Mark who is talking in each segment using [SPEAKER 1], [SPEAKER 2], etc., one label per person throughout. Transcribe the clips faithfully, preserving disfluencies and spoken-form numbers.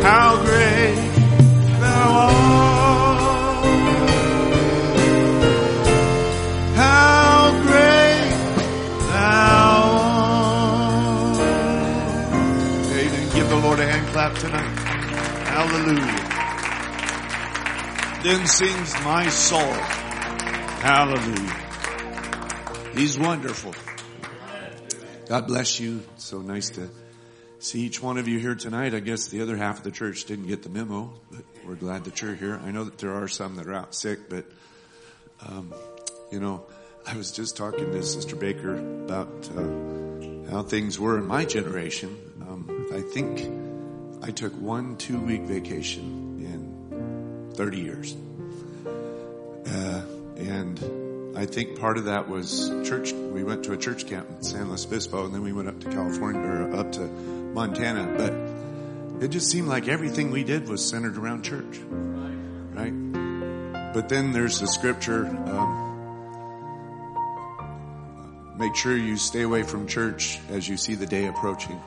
[SPEAKER 1] how great thou art. How great thou art. Amen. Give the Lord a hand clap tonight. Hallelujah. Then sings my soul. Hallelujah. He's wonderful. God bless you. It's so nice to see each one of you here tonight. I guess the other half of the church didn't get the memo, but we're glad that you're here. I know that there are some that are out sick, but, um, you know, I was just talking to Sister Baker about uh, how things were in my generation. Um, I think I took one two-week vacation in thirty years. Uh, and I think part of that was church. We went to a church camp in San Luis Obispo, and then we went up to California, or up to Montana. But it just seemed like everything we did was centered around church, right? But then there's the scripture, um, make sure you stay away from church as you see the day approaching.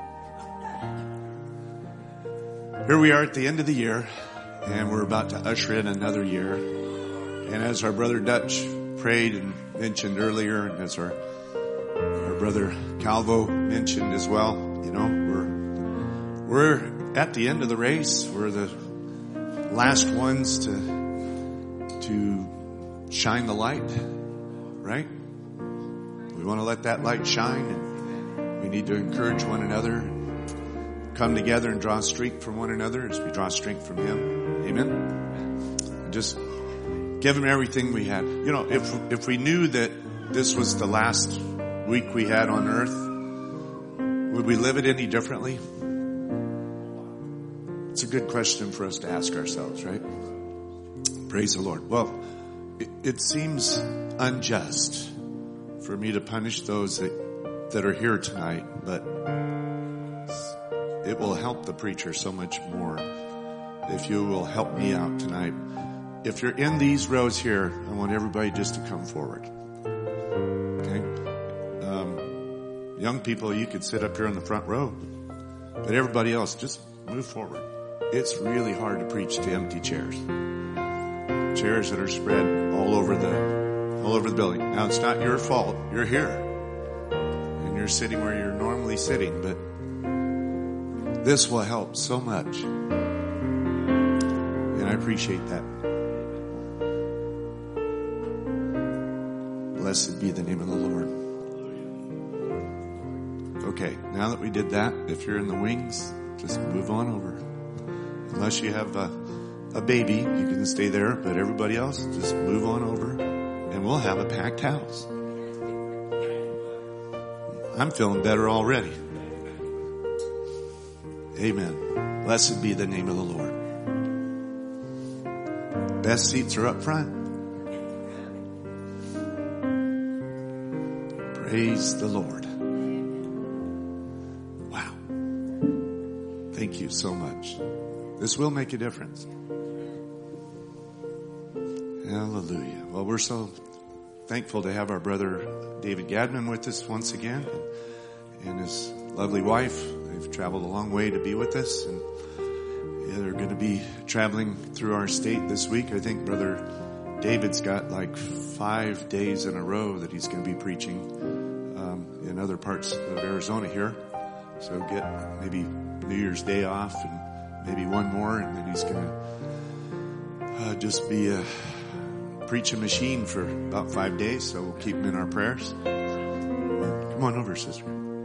[SPEAKER 1] Here we are at the end of the year, and we're about to usher in another year. And as our brother Dutch prayed and mentioned earlier, and as our our brother Calvo mentioned as well, you know, we're we're at the end of the race. We're the last ones to to shine the light, right? We want to let that light shine, and we need to encourage one another, come together and draw strength from one another as we draw strength from Him. Amen. And just give Him everything we had. You know, if if we knew that this was the last week we had on earth, would we live it any differently? It's a good question for us to ask ourselves, right? Praise the Lord. Well, it, it seems unjust for me to punish those that, that are here tonight, but it will help the preacher so much more if you will help me out tonight. If you're in these rows here, I want everybody just to come forward. Okay? Um, young people, you could sit up here in the front row. But everybody else, just move forward. It's really hard to preach to empty chairs. Chairs that are spread all over the, all over the building. Now, it's not your fault. You're here. And you're sitting where you're normally sitting, but this will help so much. And I appreciate that. Blessed be the name of the Lord. Okay, now that we did that, if you're in the wings, just move on over. Unless you have a, a baby, you can stay there, but everybody else, just move on over, and we'll have a packed house. I'm feeling better already. Amen. Blessed be the name of the Lord. Best seats are up front. Praise the Lord. Wow. Thank you so much. This will make a difference. Hallelujah. Well, we're so thankful to have our brother David Gadman with us once again, and his lovely wife. They've traveled a long way to be with us, and yeah, they're going to be traveling through our state this week. I think Brother David's got like five days in a row that he's going to be preaching um, in other parts of Arizona here. So get maybe New Year's Day off and maybe one more, and then he's going to uh, just be a preaching machine for about five days. So we'll keep him in our prayers. Come on over, sister.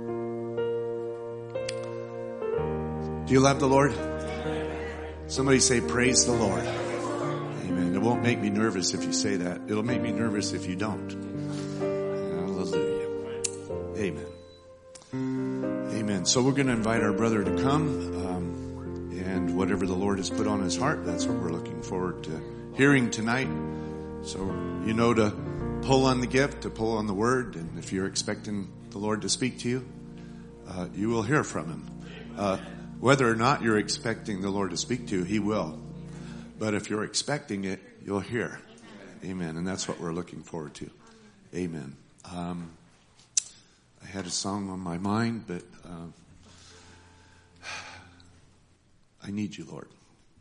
[SPEAKER 1] Do you love the Lord? Somebody say, praise the Lord. Amen. It won't make me nervous if you say that. It'll make me nervous if you don't. Hallelujah. Amen. Amen. So we're going to invite our brother to come. Um, and whatever the Lord has put on his heart, that's what we're looking forward to hearing tonight. So you know to pull on the gift, to pull on the word. And if you're expecting the Lord to speak to you, uh, you will hear from him. Uh, Whether or not you're expecting the Lord to speak to you, He will. But if you're expecting it, you'll hear. Amen. And that's what we're looking forward to. Amen. Um, I had a song on my mind, but uh, I need you, Lord.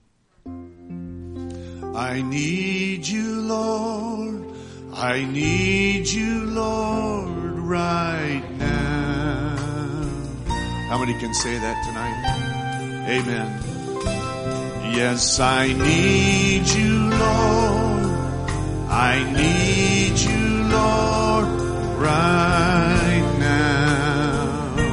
[SPEAKER 1] I need you, Lord. I need you, Lord, right now. How many can say that tonight? Amen. Yes, I need you, Lord. I need you, Lord, right now.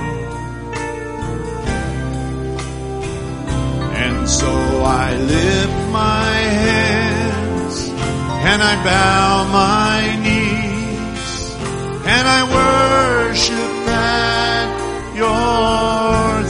[SPEAKER 1] And so I lift my hands and I bow my knees and I worship at your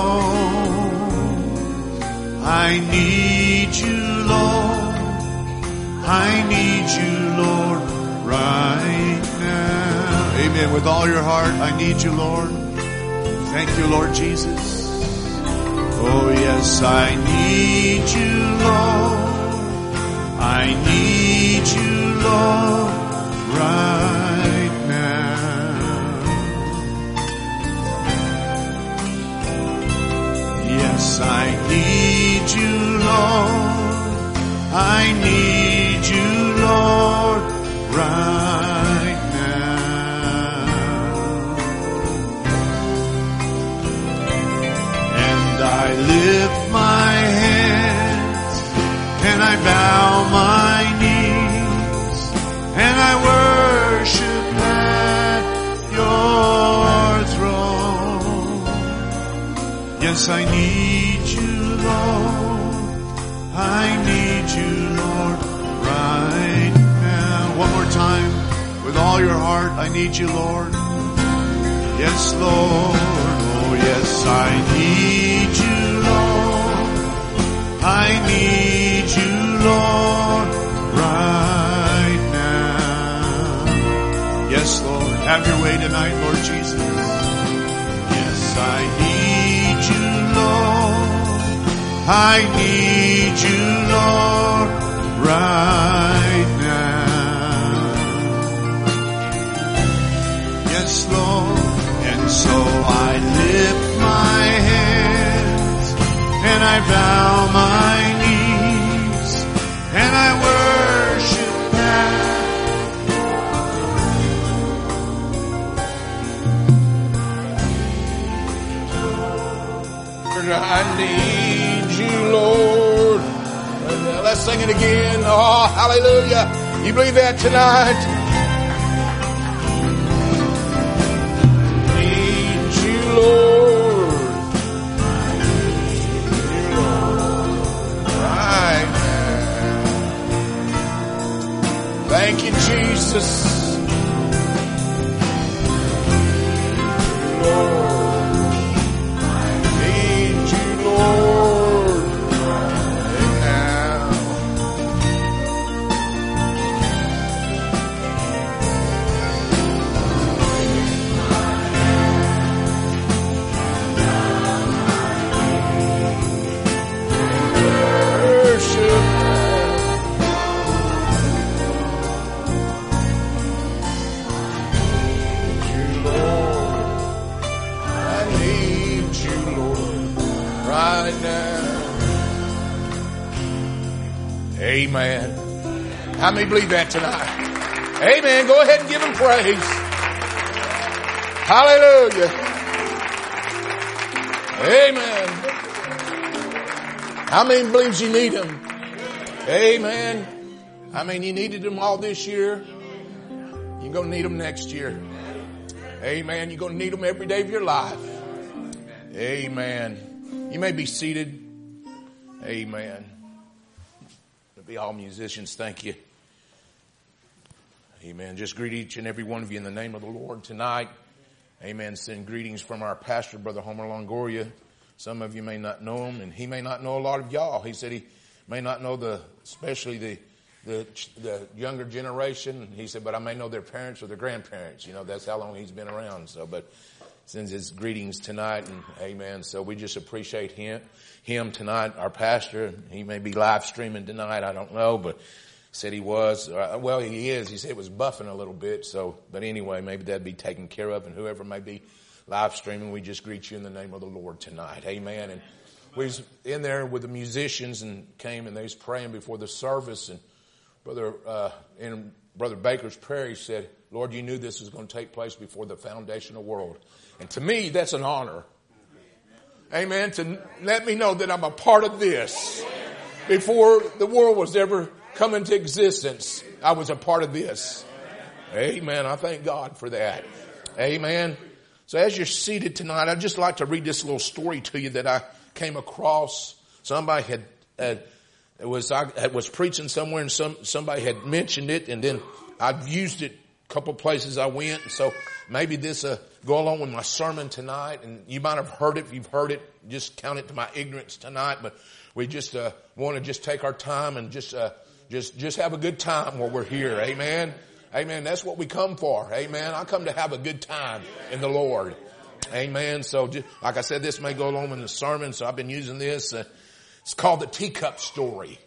[SPEAKER 1] throne. I need you, Lord. I need you, Lord, right now. Amen. With all your heart, I need you, Lord. Thank you, Lord Jesus. Oh, yes, I need you, Lord. I need you, Lord, right now. Yes, I need you, Lord. I need you, Lord, right now. And I lift my hands and I bow my knees and I worship at your throne. Yes, I need you, Lord. I need you, Lord, right now. One more time. With all your heart, I need you, Lord. Yes, Lord. Oh, yes, I need you, Lord. I need you, Lord, right now. Yes, Lord. Have your way tonight, Lord Jesus. Yes, I need you, Lord. I need you, Lord, right now. Yes, Lord. And so I lift my hands and I bow my knees and I worship at.
[SPEAKER 2] I need you, Lord. Let's sing it again. Oh, hallelujah. You believe that tonight? Need you, Lord. Need you, Lord. Right now. Thank you, Jesus. Lord. Amen. How many believe that tonight? Amen. Go ahead and give him praise. Hallelujah. Amen. How many believes you need him? Amen. I mean, you needed them all this year. You're going to need them next year. Amen. You're going to need them every day of your life. Amen. You may be seated. Amen. Be all musicians, thank you. Amen. Just greet each and every one of you in the name of the Lord tonight. Amen. Send greetings from our pastor, Brother Homer Longoria. Some of you may not know him, and he may not know a lot of y'all. He said he may not know the, especially the, the, the younger generation. He said, but I may know their parents or their grandparents. You know, that's how long he's been around. So, but sends his greetings tonight, and amen. So we just appreciate him. Him tonight, our pastor. He may be live streaming tonight. I don't know, but said he was. Uh, well, he is. He said it was buffing a little bit. So, but anyway, maybe that'd be taken care of. And whoever may be live streaming, we just greet you in the name of the Lord tonight. Amen. And we was in there with the musicians and came and they was praying before the service, and Brother, uh, in Brother Baker's prayer, he said, Lord, you knew this was going to take place before the foundation of the world. And to me, that's an honor. Amen. To let me know that I'm a part of this. Before the world was ever come into existence, I was a part of this. Amen. I thank God for that. Amen. So as you're seated tonight, I'd just like to read this little story to you that I came across. Somebody had, uh, it was, I was preaching somewhere and some, somebody had mentioned it, and then I've used it a couple places I went. So maybe this, uh, go along with my sermon tonight, and you might have heard it. If you've heard it, just count it to my ignorance tonight, but we just, uh, want to just take our time and just, uh, just, just have a good time while we're here. Amen. Amen. That's what we come for. Amen. I come to have a good time in the Lord. Amen. So just, like I said, this may go along with the sermon, so I've been using this. Uh, it's called the teacup story.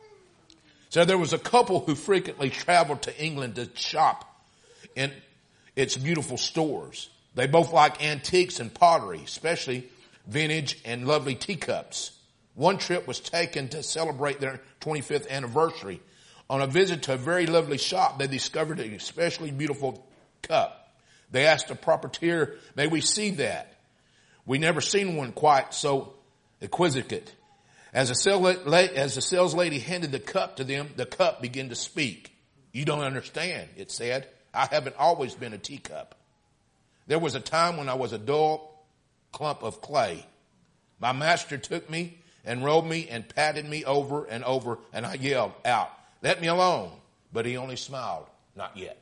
[SPEAKER 2] So there was a couple who frequently traveled to England to shop in its beautiful stores. They both like antiques and pottery, especially vintage and lovely teacups. One trip was taken to celebrate their twenty-fifth anniversary. On a visit to a very lovely shop, they discovered an especially beautiful cup. They asked the proprietor, may we see that? We never seen one quite so exquisite. As the, sale, as the sales lady handed the cup to them, the cup began to speak. You don't understand, it said. I haven't always been a teacup. There was a time when I was a dull clump of clay. My master took me and rolled me and patted me over and over, and I yelled out, let me alone. But he only smiled, not yet.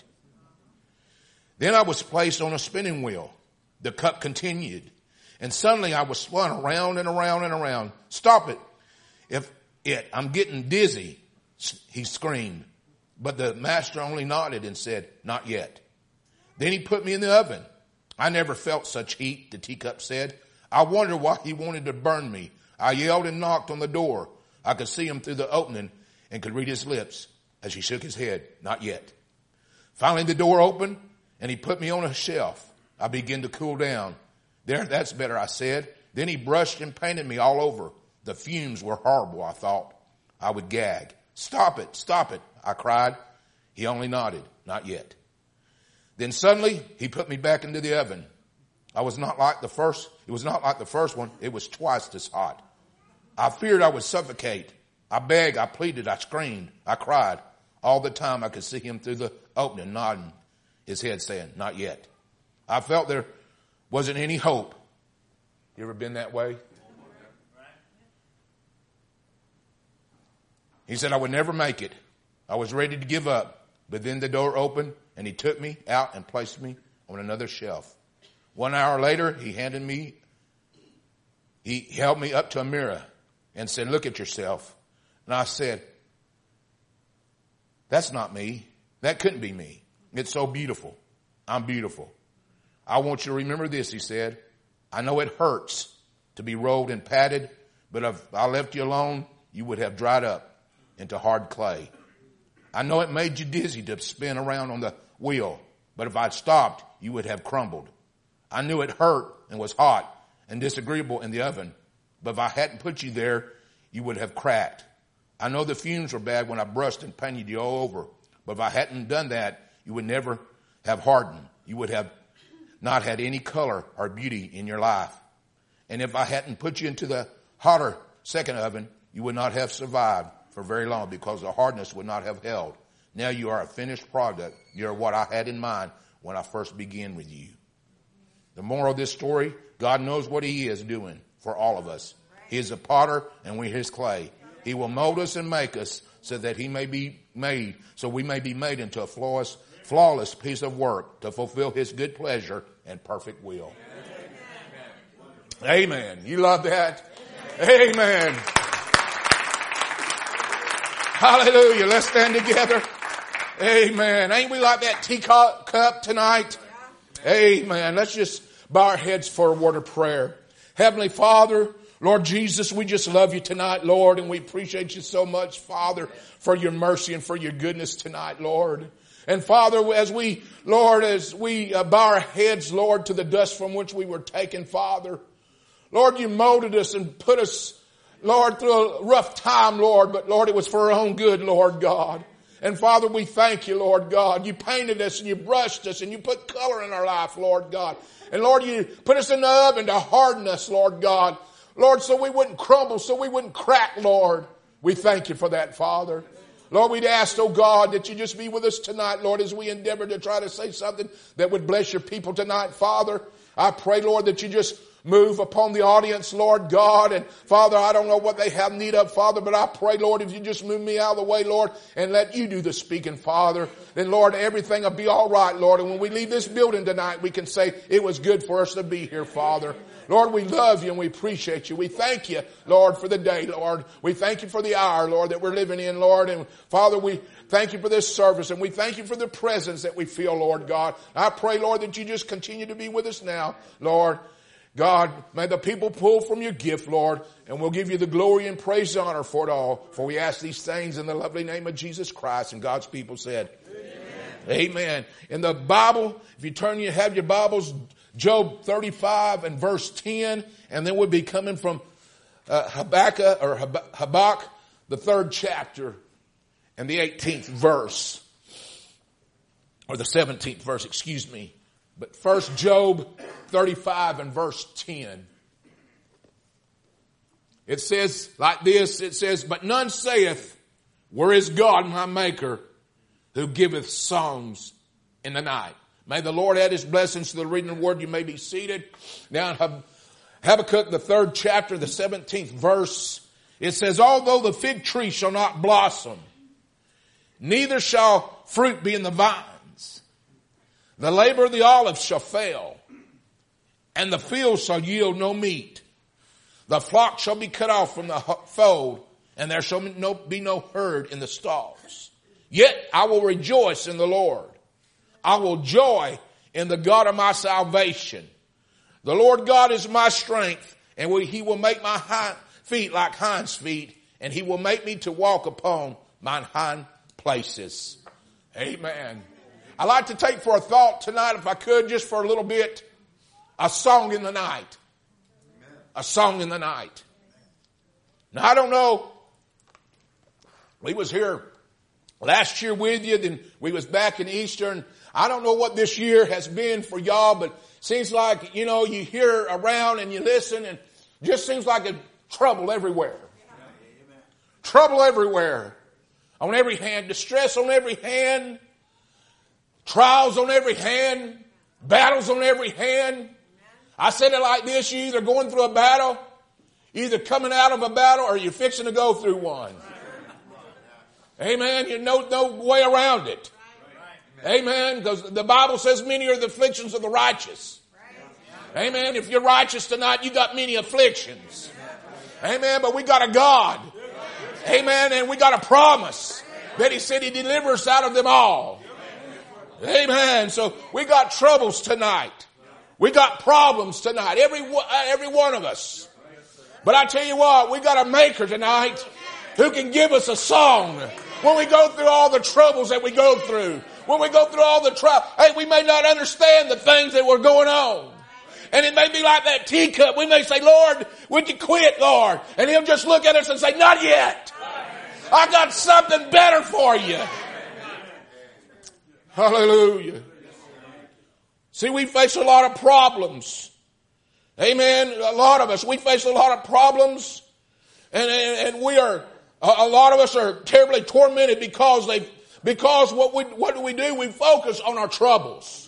[SPEAKER 2] Then I was placed on a spinning wheel. The cup continued. And suddenly I was spun around and around and around. Stop it. If it, I'm getting dizzy, he screamed. But the master only nodded and said, not yet. Then he put me in the oven. I never felt such heat, the teacup said. I wondered why he wanted to burn me. I yelled and knocked on the door. I could see him through the opening and could read his lips as he shook his head, not yet. Finally the door opened and he put me on a shelf. I began to cool down. There, that's better, I said. Then he brushed and painted me all over. The fumes were horrible, I thought. I would gag. Stop it, stop it, I cried. He only nodded, not yet. Then suddenly he put me back into the oven. I was not like the first, it was not like the first one. It was twice as hot. I feared I would suffocate. I begged, I pleaded, I screamed, I cried. All the time I could see him through the opening, nodding his head, saying, not yet. I felt there wasn't any hope. You ever been that way? He said I would never make it. I was ready to give up. But then the door opened and he took me out and placed me on another shelf. One hour later, he handed me, he held me up to a mirror and said, look at yourself. And I said, that's not me. That couldn't be me. It's so beautiful. I'm beautiful. I want you to remember this, he said. I know it hurts to be rolled and patted, but if I left you alone, you would have dried up into hard clay. I know it made you dizzy to spin around on the wheel, but if I'd stopped, you would have crumbled. I knew it hurt and was hot and disagreeable in the oven, but if I hadn't put you there, you would have cracked. I know the fumes were bad when I brushed and painted you all over, but if I hadn't done that, you would never have hardened. You would have not had any color or beauty in your life. And if I hadn't put you into the hotter second oven, you would not have survived for very long because the hardness would not have held. Now you are a finished product. You're what I had in mind when I first began with you. The moral of this story, God knows what he is doing for all of us. He is a potter and we're his clay. He will mold us and make us so that he may be made, so we may be made into a flawless, flawless piece of work to fulfill his good pleasure and perfect will. Amen. Amen. You love that? Amen. Amen. Hallelujah. Let's stand together. Amen. Ain't we like that teacup tonight? Amen. Let's just bow our heads for a word of prayer. Heavenly Father, Lord Jesus, we just love you tonight, Lord, and we appreciate you so much, Father, for your mercy and for your goodness tonight, Lord. And Father, as we, Lord, as we uh, bow our heads, Lord, to the dust from which we were taken, Father, Lord, you molded us and put us Lord, through a rough time, Lord, but Lord, it was for our own good, Lord God. And Father, we thank you, Lord God. You painted us and you brushed us and you put color in our life, Lord God. And Lord, you put us in the oven to harden us, Lord God. Lord, so we wouldn't crumble, so we wouldn't crack, Lord. We thank you for that, Father. Lord, we'd ask, oh God, that you just be with us tonight, Lord, as we endeavor to try to say something that would bless your people tonight, Father. I pray, Lord, that you just move upon the audience, Lord God. And Father, I don't know what they have need of, Father, but I pray, Lord, if you just move me out of the way, Lord, and let you do the speaking, Father, then Lord, everything will be all right, Lord. And when we leave this building tonight, we can say it was good for us to be here, Father. Lord, we love you and we appreciate you. We thank you, Lord, for the day, Lord. We thank you for the hour, Lord, that we're living in, Lord. And Father, we thank you for this service and we thank you for the presence that we feel, Lord God. I pray, Lord, that you just continue to be with us now, Lord. God, may the people pull from your gift, Lord, and we'll give you the glory and praise and honor for it all. For we ask these things in the lovely name of Jesus Christ. And God's people said, Amen. Amen. In the Bible, if you turn, you have your Bibles, Job thirty-five and verse ten, and then we'll be coming from uh, Habakkuk or Hab- Habakkuk, the third chapter, and the eighteenth verse, or the seventeenth verse, excuse me. But first, Job thirty-five and verse ten. It says like this, it says, but none saith, where is God my maker, who giveth songs in the night? May the Lord add his blessings to the reading of the word. You may be seated. Now in Habakkuk, the third chapter, the seventeenth verse, it says, although the fig tree shall not blossom, neither shall fruit be in the vines, the labor of the olive shall fail, and the field shall yield no meat. The flock shall be cut off from the fold, and there shall be no herd in the stalls. Yet I will rejoice in the Lord. I will joy in the God of my salvation. The Lord God is my strength, and he will make my hind feet like hinds' feet, and he will make me to walk upon mine hind places. Amen. I'd like to take for a thought tonight, if I could, just for a little bit, a song in the night. A song in the night. Now, I don't know. We was here last year with you, then we was back in Easter, and I don't know what this year has been for y'all, but it seems like, you know, you hear around and you listen, and it just seems like it's trouble everywhere. Amen. Trouble everywhere. On every hand. Distress on every hand. Trials on every hand. Battles on every hand. I said it like this, you're either going through a battle, you're either coming out of a battle, or you're fixing to go through one. Amen. There's no, no way around it. Amen. Because the Bible says many are the afflictions of the righteous. Amen. If you're righteous tonight, you got many afflictions. Amen. But we got a God. Amen. And we got a promise that he said he delivers us out of them all. Amen. So we got troubles tonight. We got problems tonight. Every, every one of us. But I tell you what, we got a maker tonight who can give us a song when we go through all the troubles that we go through. When we go through all the trials. Hey, we may not understand the things that were going on. And it may be like that teacup. We may say, Lord, would you quit, Lord? And he'll just look at us and say, not yet. I got something better for you. Hallelujah. See, we face a lot of problems. Amen. A lot of us, we face a lot of problems. And, and, and we are, a lot of us are terribly tormented because they, because what we, what do we do? We focus on our troubles.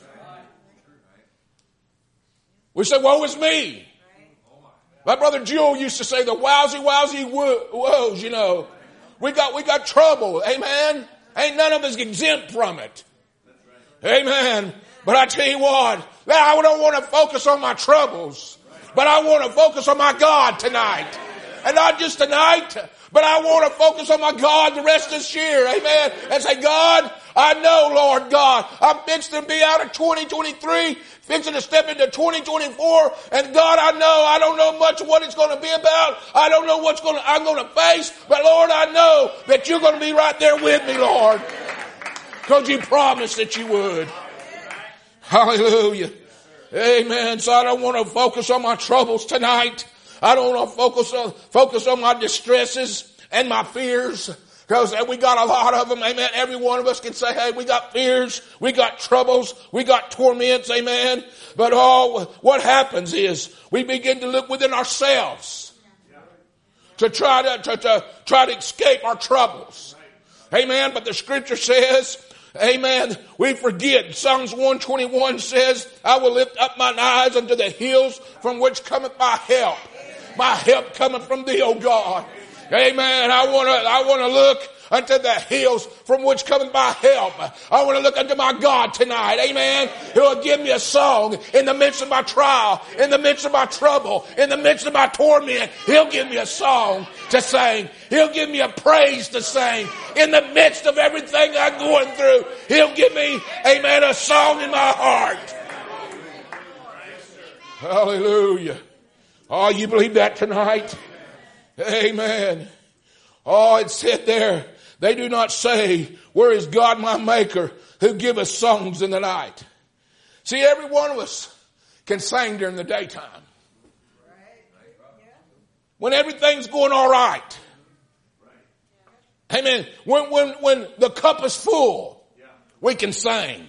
[SPEAKER 2] We say, woe is me. My brother Jewel used to say the wowsy, wowsy woes, you know. We got, we got trouble. Amen. Ain't none of us exempt from it. Amen. But I tell you what, I don't want to focus on my troubles, but I want to focus on my God tonight. And not just tonight, but I want to focus on my God the rest of this year. Amen. And say, God, I know, Lord God, I'm fixing to be out of twenty twenty-three, fixing to step into twenty twenty-four. And God, I know, I don't know much of what it's going to be about. I don't know what's going to, I'm going to face. But Lord, I know that you're going to be right there with me, Lord. Because you promised that you would. Hallelujah. Amen. So I don't want to focus on my troubles tonight. I don't want to focus on, focus on my distresses and my fears. Because we got a lot of them, amen. Every one of us can say, hey, we got fears, we got troubles, we got torments, amen. But all what happens is we begin to look within ourselves to try to, to, to try to escape our troubles. Amen. But the scripture says, amen, we forget. Psalms one twenty-one says, I will lift up mine eyes unto the hills from which cometh my help. My help cometh from thee, O God. Amen. I want to, I want to look unto the hills from which cometh my help. I want to look unto my God tonight. Amen. He'll give me a song in the midst of my trial, in the midst of my trouble, in the midst of my torment. He'll give me a song to sing. He'll give me a praise to sing. In the midst of everything I'm going through, He'll give me, amen, a song in my heart. Hallelujah. Oh, you believe that tonight? Amen. Oh, it said there, they do not say, where is God my maker who giveth songs in the night? See, every one of us can sing during the daytime. When everything's going all right. Amen. When, when, when the cup is full, we can sing.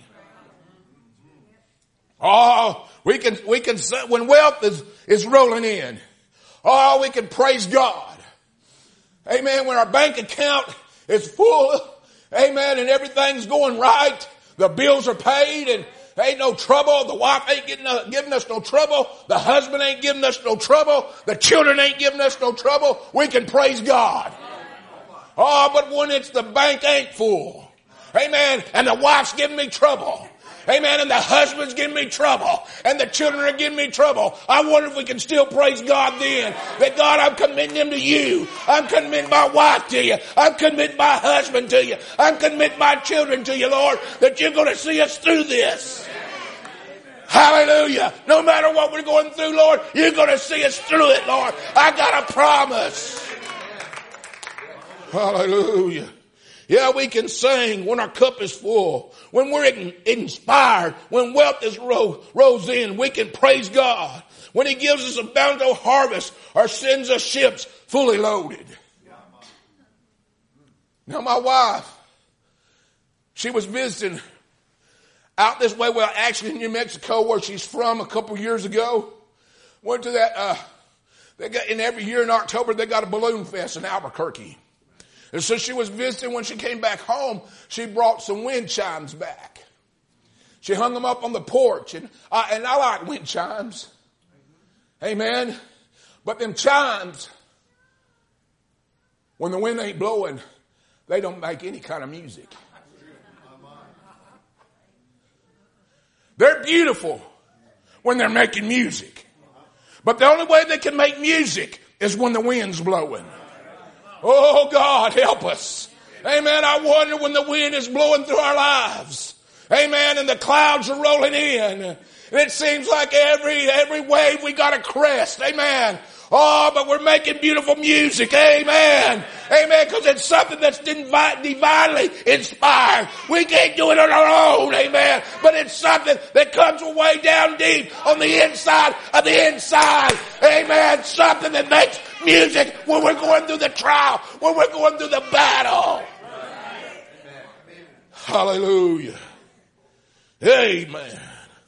[SPEAKER 2] Oh, we can, we can, when wealth is, is rolling in. Oh, we can praise God. Amen. When our bank account is full, amen, and everything's going right, the bills are paid and ain't no trouble. The wife ain't getting, uh, giving us no trouble. The husband ain't giving us no trouble. The children ain't giving us no trouble. We can praise God. Oh, but when it's the bank ain't full, amen, and the wife's giving me trouble, amen, and the husband's giving me trouble, and the children are giving me trouble, I wonder if we can still praise God then. That God, I'm committing them to you. I'm committing my wife to you. I'm committing my husband to you. I'm committing my children to you, Lord, that you're going to see us through this. Hallelujah. No matter what we're going through, Lord, you're going to see us through it, Lord. I got a promise. Hallelujah. Yeah, we can sing when our cup is full, when we're in, inspired, when wealth is ro- rose in, we can praise God. When He gives us a bountiful harvest or sends us ships fully loaded. Now my wife, she was visiting out this way, well actually in New Mexico where she's from a couple years ago. Went to that, uh, they got, in every year in October they got a balloon fest in Albuquerque. And so she was visiting. When she came back home, she brought some wind chimes back. She hung them up on the porch. And I, and I like wind chimes. Amen. But them chimes, when the wind ain't blowing, they don't make any kind of music. They're beautiful when they're making music. But the only way they can make music is when the wind's blowing. Oh, God, help us. Amen. I wonder when the wind is blowing through our lives. Amen. And the clouds are rolling in. And it seems like every, every wave we got a crest. Amen. Oh, but we're making beautiful music. Amen. Amen. Because it's something that's divinely inspired. We can't do it on our own. Amen. But it's something that comes way down deep on the inside of the inside. Amen. Something that makes music when we're going through the trial, when we're going through the battle. Hallelujah. Amen.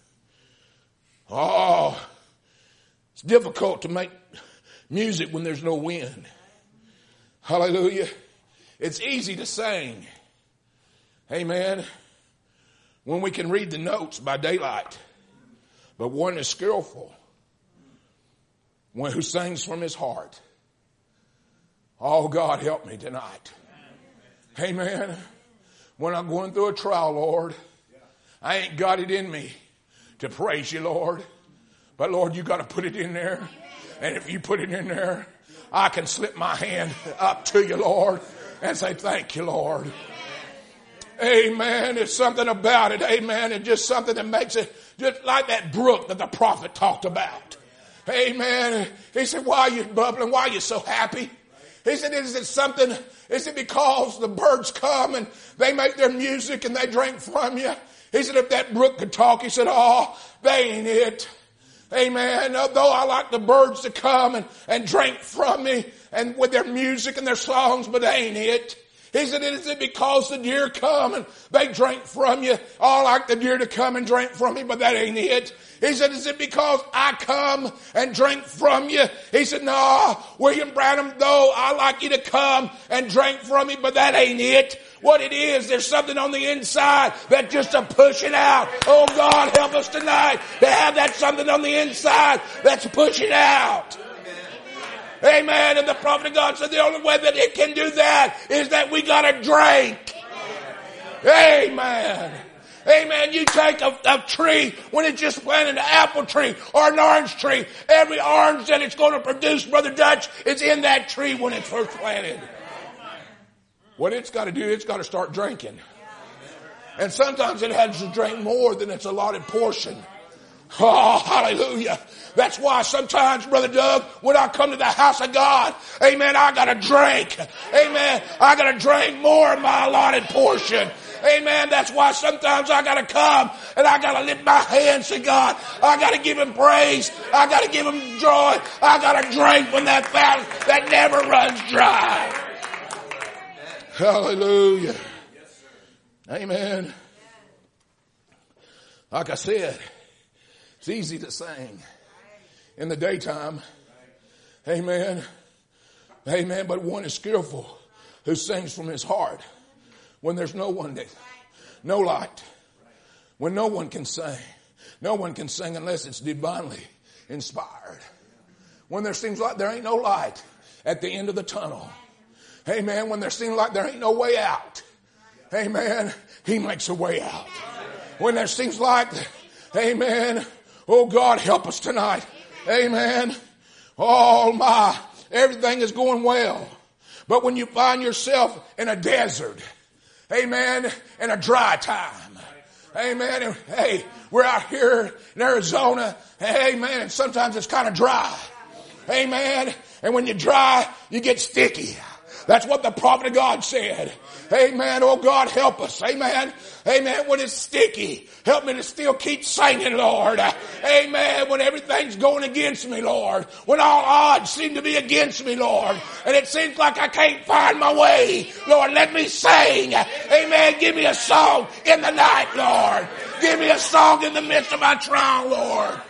[SPEAKER 2] Oh, it's difficult to make music when there's no wind. Hallelujah. It's easy to sing. Amen. When we can read the notes by daylight. But one is skillful. One who sings from his heart. Oh, God, help me tonight. Amen. When I'm going through a trial, Lord, I ain't got it in me to praise you, Lord. But, Lord, you got to put it in there. And if you put it in there, I can slip my hand up to you, Lord, and say, thank you, Lord. Amen. There's something about it. Amen. It's just something that makes it just like that brook that the prophet talked about. Amen. He said, why are you bubbling? Why are you so happy? He said, is it something, is it because the birds come and they make their music and they drink from you? He said, if that brook could talk, he said, oh, they ain't it. Amen. Though I like the birds to come and, and drink from me and with their music and their songs, but that ain't it. He said, is it because the deer come and they drink from you? Oh, I like the deer to come and drink from me, but that ain't it. He said, is it because I come and drink from you? He said, no, William Branham, though I like you to come and drink from me, but that ain't it. What it is, there's something on the inside that just to push it out. Oh God, help us tonight to have that something on the inside that's pushing out. Amen. And the prophet of God said the only way that it can do that is that we got to drink. Amen. Amen. You take a, a tree when it's just planted, an apple tree or an orange tree. Every orange that it's going to produce, Brother Dutch, is in that tree when it's first planted. What it's got to do, it's got to start drinking. And sometimes it has to drink more than its allotted portion. Oh, hallelujah. That's why sometimes, Brother Doug, when I come to the house of God, amen, I got to drink. Amen. I got to drink more of my allotted portion. Amen. That's why sometimes I got to come and I got to lift my hands to God. I got to give Him praise. I got to give Him joy. I got to drink from that fountain that never runs dry. Hallelujah. Amen. Like I said, it's easy to sing in the daytime. Amen. Amen. But one is skillful who sings from his heart when there's no one there, no light, when no one can sing. No one can sing unless it's divinely inspired. When there seems like there ain't no light at the end of the tunnel. Amen. When there seems like there ain't no way out. Amen. He makes a way out. When there seems like, amen. Oh God, help us tonight. Amen. Oh my, everything is going well. But when you find yourself in a desert, amen, in a dry time, amen. And, hey, we're out here in Arizona, amen, and sometimes it's kind of dry. Amen. And when you're dry, you get sticky. That's what the prophet of God said. Amen. Oh God, help us. Amen. Amen. When it's sticky, help me to still keep singing, Lord. Amen. When everything's going against me, Lord. When all odds seem to be against me, Lord. And it seems like I can't find my way. Lord, let me sing. Amen. Give me a song in the night, Lord. Give me a song in the midst of my trial, Lord.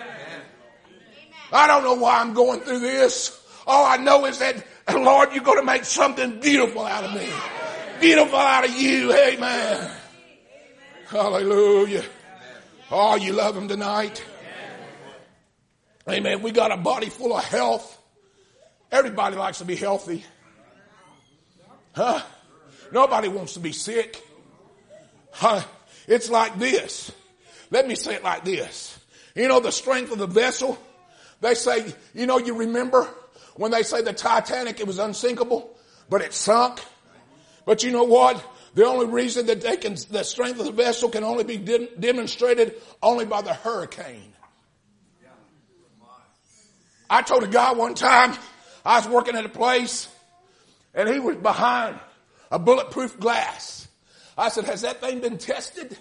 [SPEAKER 2] I don't know why I'm going through this. All I know is that, Lord, you're going to make something beautiful out of me. Beautiful out of you. Amen. Hallelujah. Oh, you love Him tonight. Amen. We got a body full of health. Everybody likes to be healthy. Huh? Nobody wants to be sick. Huh? It's like this. Let me say it like this. You know the strength of the vessel? They say, you know, you remember when they say the Titanic, it was unsinkable, but it sunk. But you know what? The only reason that they can, the strength of the vessel can only be de- demonstrated only by the hurricane. I told a guy one time, I was working at a place, and he was behind a bulletproof glass. I said, has that thing been tested?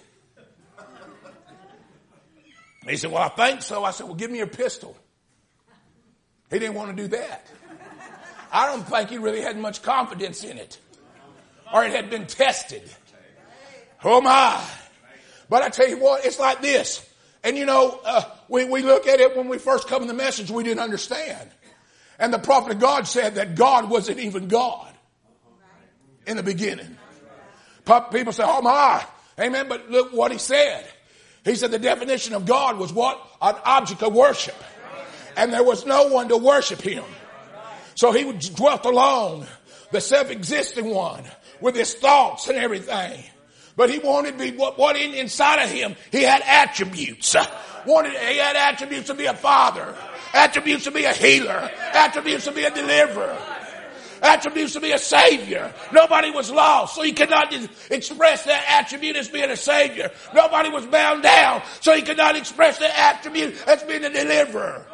[SPEAKER 2] He said, well, I think so. I said, well, give me your pistol. He didn't want to do that. I don't think he really had much confidence in it. Or it had been tested. Oh my. But I tell you what, it's like this. And you know, uh, we, we look at it when we first come in the message, we didn't understand. And the prophet of God said that God wasn't even God in the beginning. People say, oh my. Amen. But look what he said. He said the definition of God was what? An object of worship. And there was no one to worship Him. So He dwelt alone, the self-existing one, with His thoughts and everything. But He wanted to be what, what in, inside of Him, He had attributes. Wanted, he had attributes to be a father, attributes to be a healer, attributes to be a deliverer, attributes to be a savior. Nobody was lost, so He could not express that attribute as being a savior. Nobody was bound down, so He could not express that attribute as being a deliverer.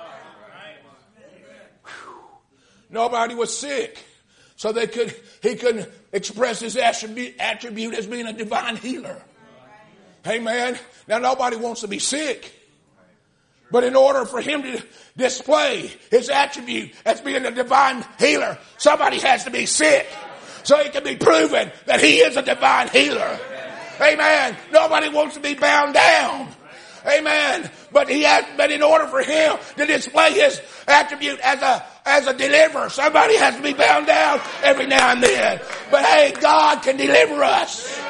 [SPEAKER 2] Nobody was sick, so they could, he couldn't express his attribute, attribute as being a divine healer. Amen. Now nobody wants to be sick. But in order for him to display his attribute as being a divine healer, somebody has to be sick. So it can be proven that he is a divine healer. Amen. Nobody wants to be bound down. Amen. But he has, but in order for him to display his attribute as a, as a deliverer, somebody has to be bound down every now and then. But hey, God can deliver us.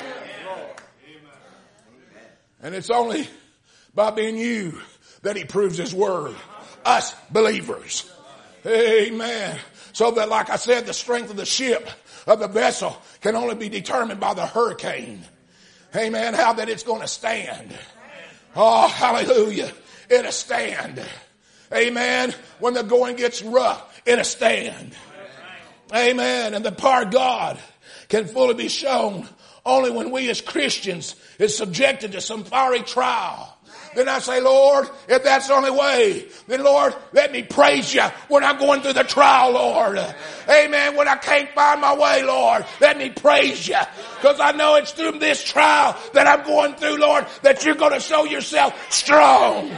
[SPEAKER 2] And it's only by being you that he proves his word. Us believers. Amen. So that, like I said, the strength of the ship, of the vessel, can only be determined by the hurricane. Amen. How that it's going to stand. Oh, hallelujah. It'll stand. Amen. When the going gets rough, it'll stand. Amen. And the power of God can fully be shown only when we as Christians is subjected to some fiery trial. Then I say, Lord, if that's the only way, then Lord, let me praise you when I'm going through the trial, Lord. Amen. When I can't find my way, Lord, let me praise you. Because I know it's through this trial that I'm going through, Lord, that you're going to show yourself strong.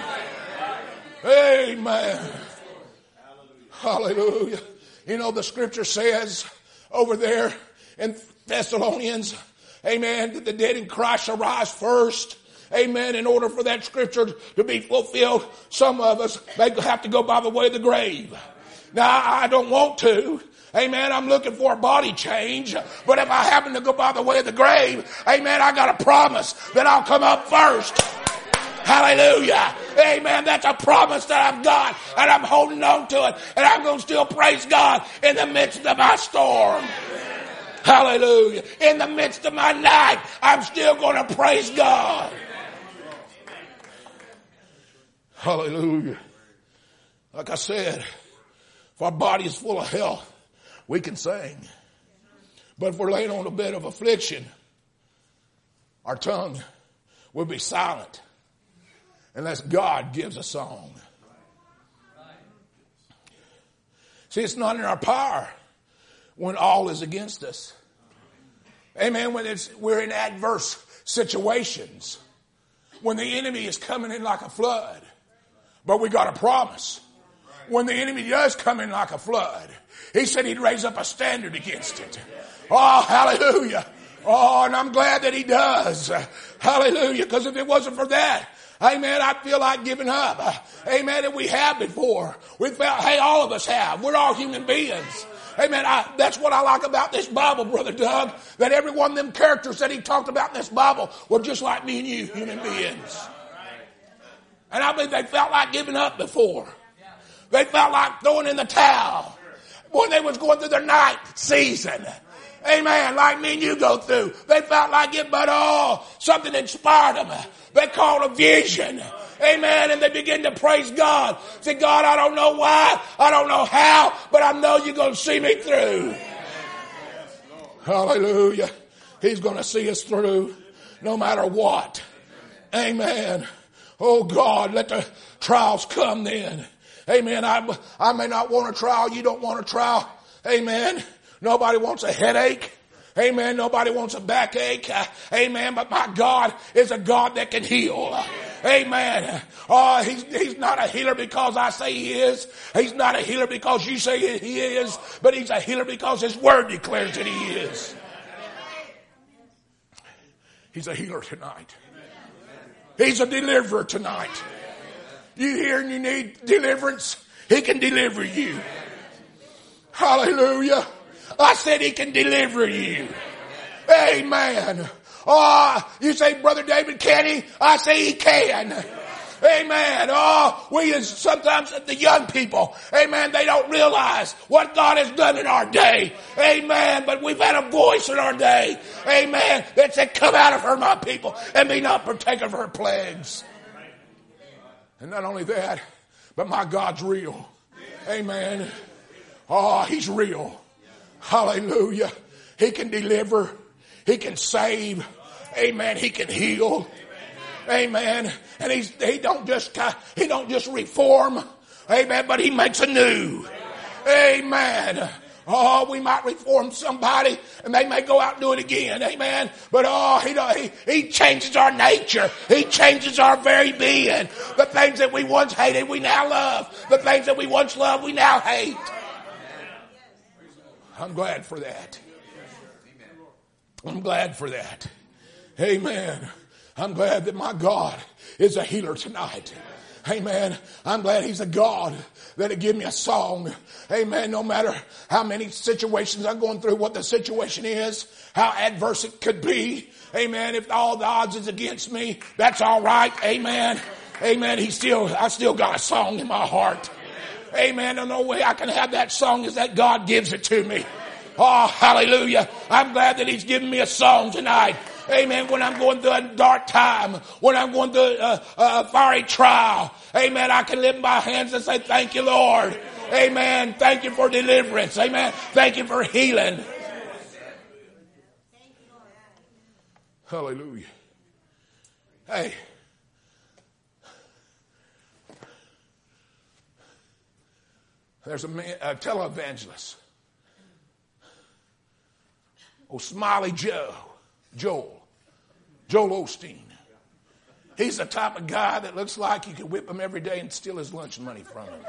[SPEAKER 2] Amen. Hallelujah. You know, the scripture says over there in Thessalonians, amen, that the dead in Christ shall rise first. Amen. In order for that scripture to be fulfilled, some of us may have to go by the way of the grave. Now, I don't want to. Amen. I'm looking for a body change. But if I happen to go by the way of the grave, amen, I got a promise that I'll come up first. Hallelujah. Amen. That's a promise that I've got, and I'm holding on to it. And I'm going to still praise God in the midst of my storm. Hallelujah. In the midst of my night, I'm still going to praise God. Hallelujah. Like I said, if our body is full of health, we can sing. But if we're laying on a bed of affliction, our tongue will be silent unless God gives a song. See, it's not in our power when all is against us. Amen. When it's, we're in adverse situations. When the enemy is coming in like a flood. But we got a promise. When the enemy does come in like a flood, he said he'd raise up a standard against it. Oh, hallelujah. Oh, and I'm glad that he does. Hallelujah. Because if it wasn't for that, amen, I'd feel like giving up. Amen. And we have before. We felt, hey, all of us have. We're all human beings. Amen. I, that's what I like about this Bible, Brother Doug. That every one of them characters that he talked about in this Bible were just like me and you, human beings. And I believe they felt like giving up before. They felt like throwing in the towel. Boy, they was going through their night season. Amen. Like me and you go through. They felt like it, but oh, something inspired them. They called a vision. Amen. And they begin to praise God. Say, God, I don't know why. I don't know how, but I know you're going to see me through. Hallelujah. He's going to see us through no matter what. Amen. Oh God, let the trials come then. Amen. I, I may not want a trial. You don't want a trial. Amen. Nobody wants a headache. Amen. Nobody wants a backache. Amen. But my God is a God that can heal. Amen. Oh, he's, he's not a healer because I say he is. He's not a healer because you say he is. But he's a healer because his word declares that he is. He's a healer tonight. He's a deliverer tonight. You hear and you need deliverance, he can deliver you. Hallelujah. I said he can deliver you. Amen. Oh, you say, Brother David, can he? I say he can. Amen. Oh, we as sometimes the young people, amen, they don't realize what God has done in our day. Amen. But we've had a voice in our day. Amen. That said, come out of her, my people, and be not partaker of her plagues. And not only that, but my God's real. Amen. Oh, he's real. Hallelujah. He can deliver. He can save. Amen. He can heal. Amen. And he's, he don't just, he don't just reform. Amen. But he makes a new. Amen. Oh, we might reform somebody and they may go out and do it again. Amen. But oh, he, he, he changes our nature. He changes our very being. The things that we once hated, we now love. The things that we once loved, we now hate. I'm glad for that. I'm glad for that. Amen. I'm glad that my God is a healer tonight. Amen. I'm glad he's a God that'll give me a song. Amen. No matter how many situations I'm going through, what the situation is, how adverse it could be. Amen. If all the odds is against me, that's all right. Amen. Amen. He still, I still got a song in my heart. Amen. The only way I can have that song is that God gives it to me. Oh, hallelujah. I'm glad that he's giving me a song tonight. Amen. When I'm going through a dark time, when I'm going through a, a fiery trial, amen, I can lift my hands and say, thank you, Lord. Amen. Thank you for deliverance. Amen. Thank you for healing. Hallelujah. Hey. There's a, man, a televangelist. Oh, Smiley Joe. Joel. Joel Osteen. He's the type of guy that looks like you could whip him every day and steal his lunch money from him.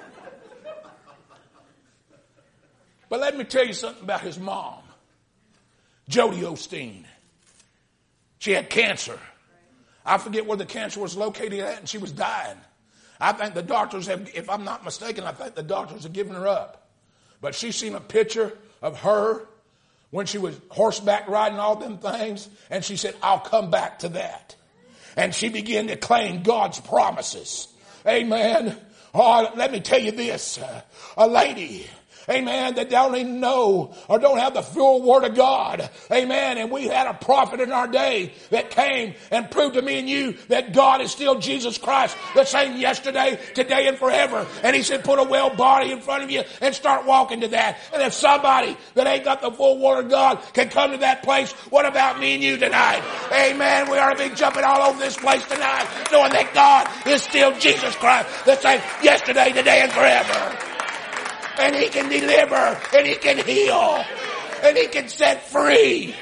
[SPEAKER 2] But let me tell you something about his mom, Jody Osteen. She had cancer. I forget where the cancer was located at, and she was dying. I think the doctors have, if I'm not mistaken, I think the doctors have given her up. But she's seen a picture of her when she was horseback riding, all them things, and she said, I'll come back to that. And she began to claim God's promises. Amen. Oh, let me tell you this. Uh, a lady, amen, that don't even know or don't have the full word of God. Amen. And we had a prophet in our day that came and proved to me and you that God is still Jesus Christ, the same yesterday, today, and forever. And he said, put a well body in front of you and start walking to that. And if somebody that ain't got the full word of God can come to that place, what about me and you tonight? Amen. We ought to be jumping all over this place tonight, knowing that God is still Jesus Christ, the same yesterday, today, and forever. And he can deliver, and he can heal, and he can set free.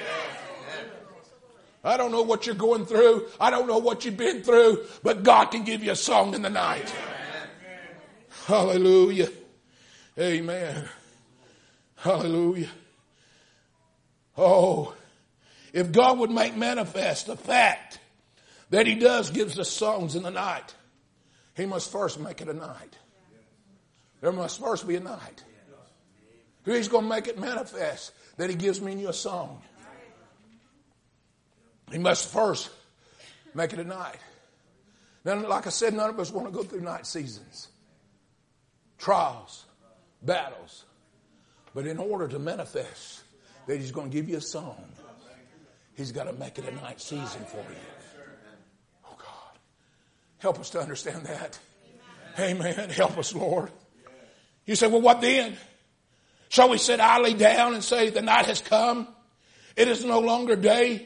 [SPEAKER 2] I don't know what you're going through. I don't know what you've been through, but God can give you a song in the night. Hallelujah. Amen. Hallelujah. Oh, if God would make manifest the fact that he does gives us songs in the night, he must first make it a night. There must first be a night. He's going to make it manifest that he gives me and you a song. He must first make it a night. Then, like I said, none of us want to go through night seasons, trials, battles. But in order to manifest that he's going to give you a song, he's got to make it a night season for you. Oh, God. Help us to understand that. Amen. Help us, Lord. You say, well, what then? Shall we sit idly down and say the night has come? It is no longer day.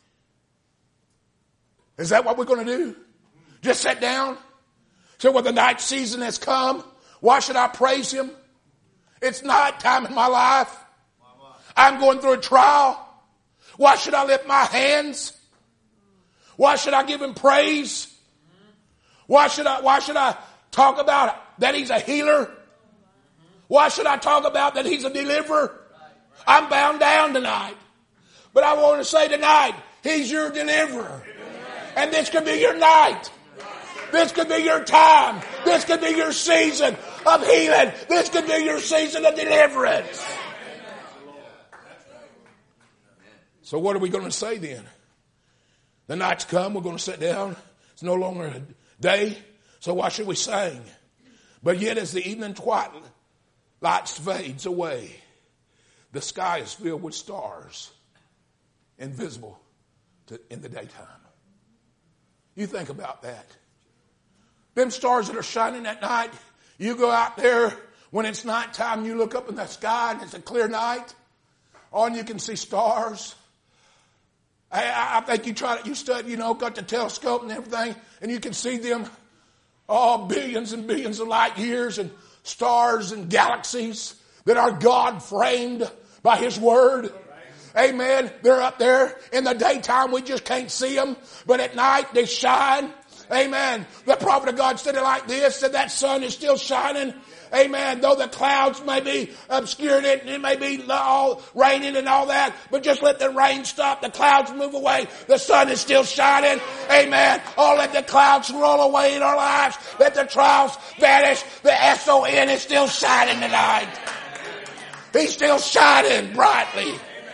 [SPEAKER 2] Is that what we're going to do? Just sit down? So, well, the night season has come. Why should I praise him? It's night time in my life. I'm going through a trial. Why should I lift my hands? Why should I give him praise? Why should I, why should I talk about that he's a healer? Why should I talk about that he's a deliverer? I'm bound down tonight. But I want to say tonight, he's your deliverer. And this could be your night. This could be your time. This could be your season of healing. This could be your season of deliverance. So what are we going to say then? The night's come. We're going to sit down. It's no longer a day. So why should we sing? But yet as the evening twilight light fades away, the sky is filled with stars, invisible to, in the daytime. You think about that. Them stars that are shining at night, you go out there when it's nighttime, you look up in the sky and it's a clear night. All you can see stars. I, I think you try to, you study, you know, got the telescope and everything, and you can see them all billions and billions of light years and stars and galaxies that our God framed by His Word. Amen. They're up there in the daytime. We just can't see them. But at night they shine. Amen. The prophet of God said it like this, that that sun is still shining. Amen. Though the clouds may be obscured it and it may be all raining and all that, but just let the rain stop. The clouds move away. The sun is still shining. Amen. Oh, let the clouds roll away in our lives. Let the trials vanish. The S O N is still shining tonight. He's still shining brightly.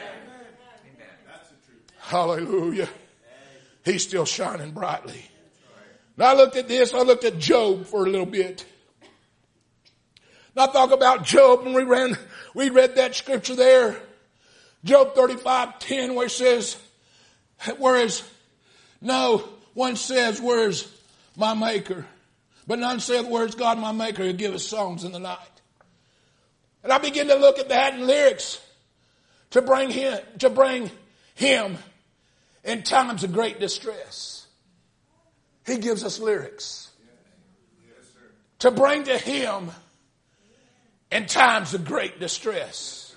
[SPEAKER 2] Hallelujah. He's still shining brightly. Now I looked at this. I looked at Job for a little bit. Now talk about Job, and we ran, we read that scripture there. Job thirty-five ten, where it says, whereas, no, one says, where is my maker? But none saith, where is God my maker who giveth songs in the night? And I begin to look at that in lyrics to bring him, to bring him in times of great distress. He gives us lyrics to bring to him in times of great distress.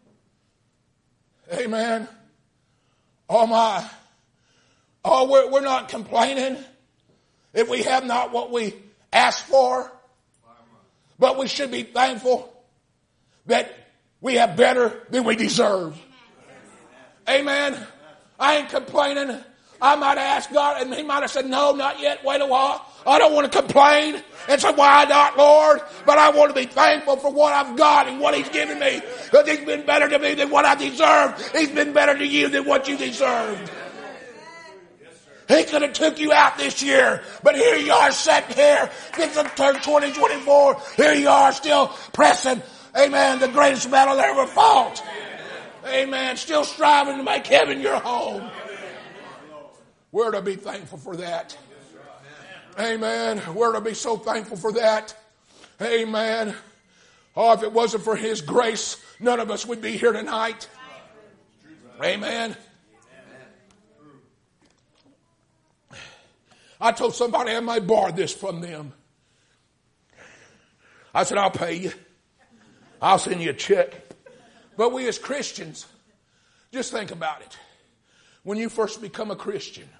[SPEAKER 2] Amen. Oh my. Oh, we're, we're not complaining if we have not what we asked for. But we should be thankful that we have better than we deserve. Amen. I ain't complaining. I might have asked God and He might have said, no, not yet. Wait a while. I don't want to complain and say, why not, Lord? But I want to be thankful for what I've got and what He's given me. Because He's been better to me than what I deserved. He's been better to you than what you deserved. He could have took you out this year. But here you are sitting here. Fixing to turn twenty twenty-four. Here you are still pressing, amen, the greatest battle that ever fought. Amen. Still striving to make heaven your home. We're to be thankful for that. Amen. We're to be so thankful for that. Amen. Oh, if it wasn't for His grace, none of us would be here tonight. Amen. I told somebody I might borrow this from them. I said, I'll pay you. I'll send you a check. But we as Christians, just think about it. When you first become a Christian,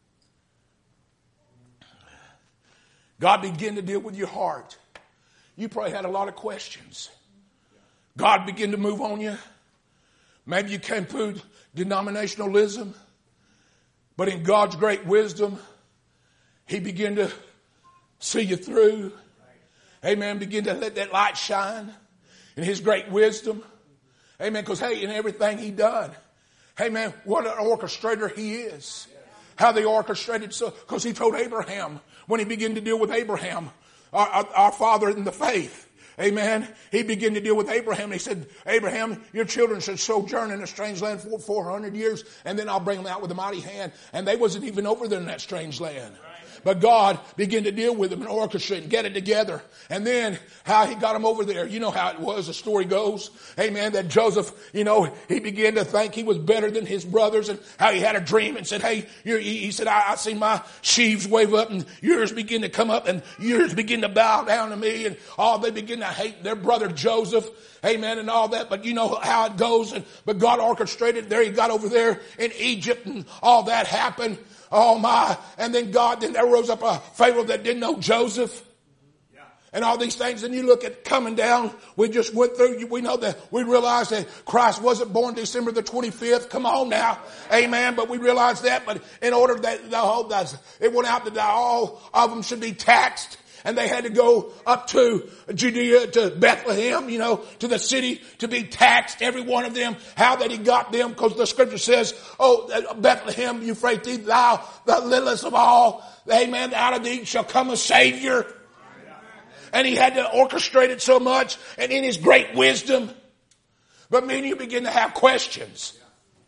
[SPEAKER 2] God began to deal with your heart. You probably had a lot of questions. God began to move on you. Maybe you came through denominationalism. But in God's great wisdom, He began to see you through. Amen. Begin to let that light shine in His great wisdom. Amen. Because, hey, in everything He done, hey, man, what an orchestrator He is. How they orchestrated so, because He told Abraham, when He began to deal with Abraham, our, our, our father in the faith, amen, He began to deal with Abraham. He said, Abraham, your children should sojourn in a strange land for four hundred years, and then I'll bring them out with a mighty hand. And they wasn't even over there in that strange land. But God began to deal with them and orchestrate and get it together. And then how He got them over there. You know how it was. The story goes. Amen. That Joseph, you know, he began to think he was better than his brothers, and how he had a dream and said, hey, you're, he said, I, I seen my sheaves wave up and yours begin to come up and yours begin to bow down to me. And all they begin to hate their brother Joseph. Amen. And all that. But you know how it goes. And, but God orchestrated. There He got over there in Egypt and all that happened. Oh my. And then God, then there rose up a Pharaoh that didn't know Joseph. Yeah. And all these things. And you look at coming down. We just went through. We know that we realized that Christ wasn't born December the twenty-fifth. Come on now. Amen. But we realized that. But in order that the whole, that it went out that all of them should be taxed. And they had to go up to Judea, to Bethlehem, you know, to the city to be taxed, every one of them. How that He got them, because the scripture says, oh, Bethlehem, Euphrates, thou, the littlest of all, amen, out of thee shall come a Savior. And He had to orchestrate it so much, and in His great wisdom. But me and you begin to have questions.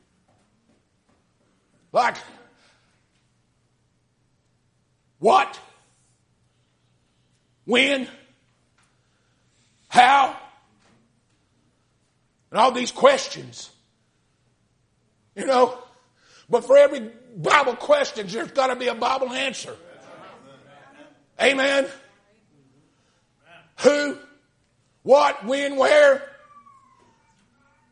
[SPEAKER 2] Like, what? When? How? And all these questions. You know, but for every Bible question, there's got to be a Bible answer. Amen. Who? What? When? Where?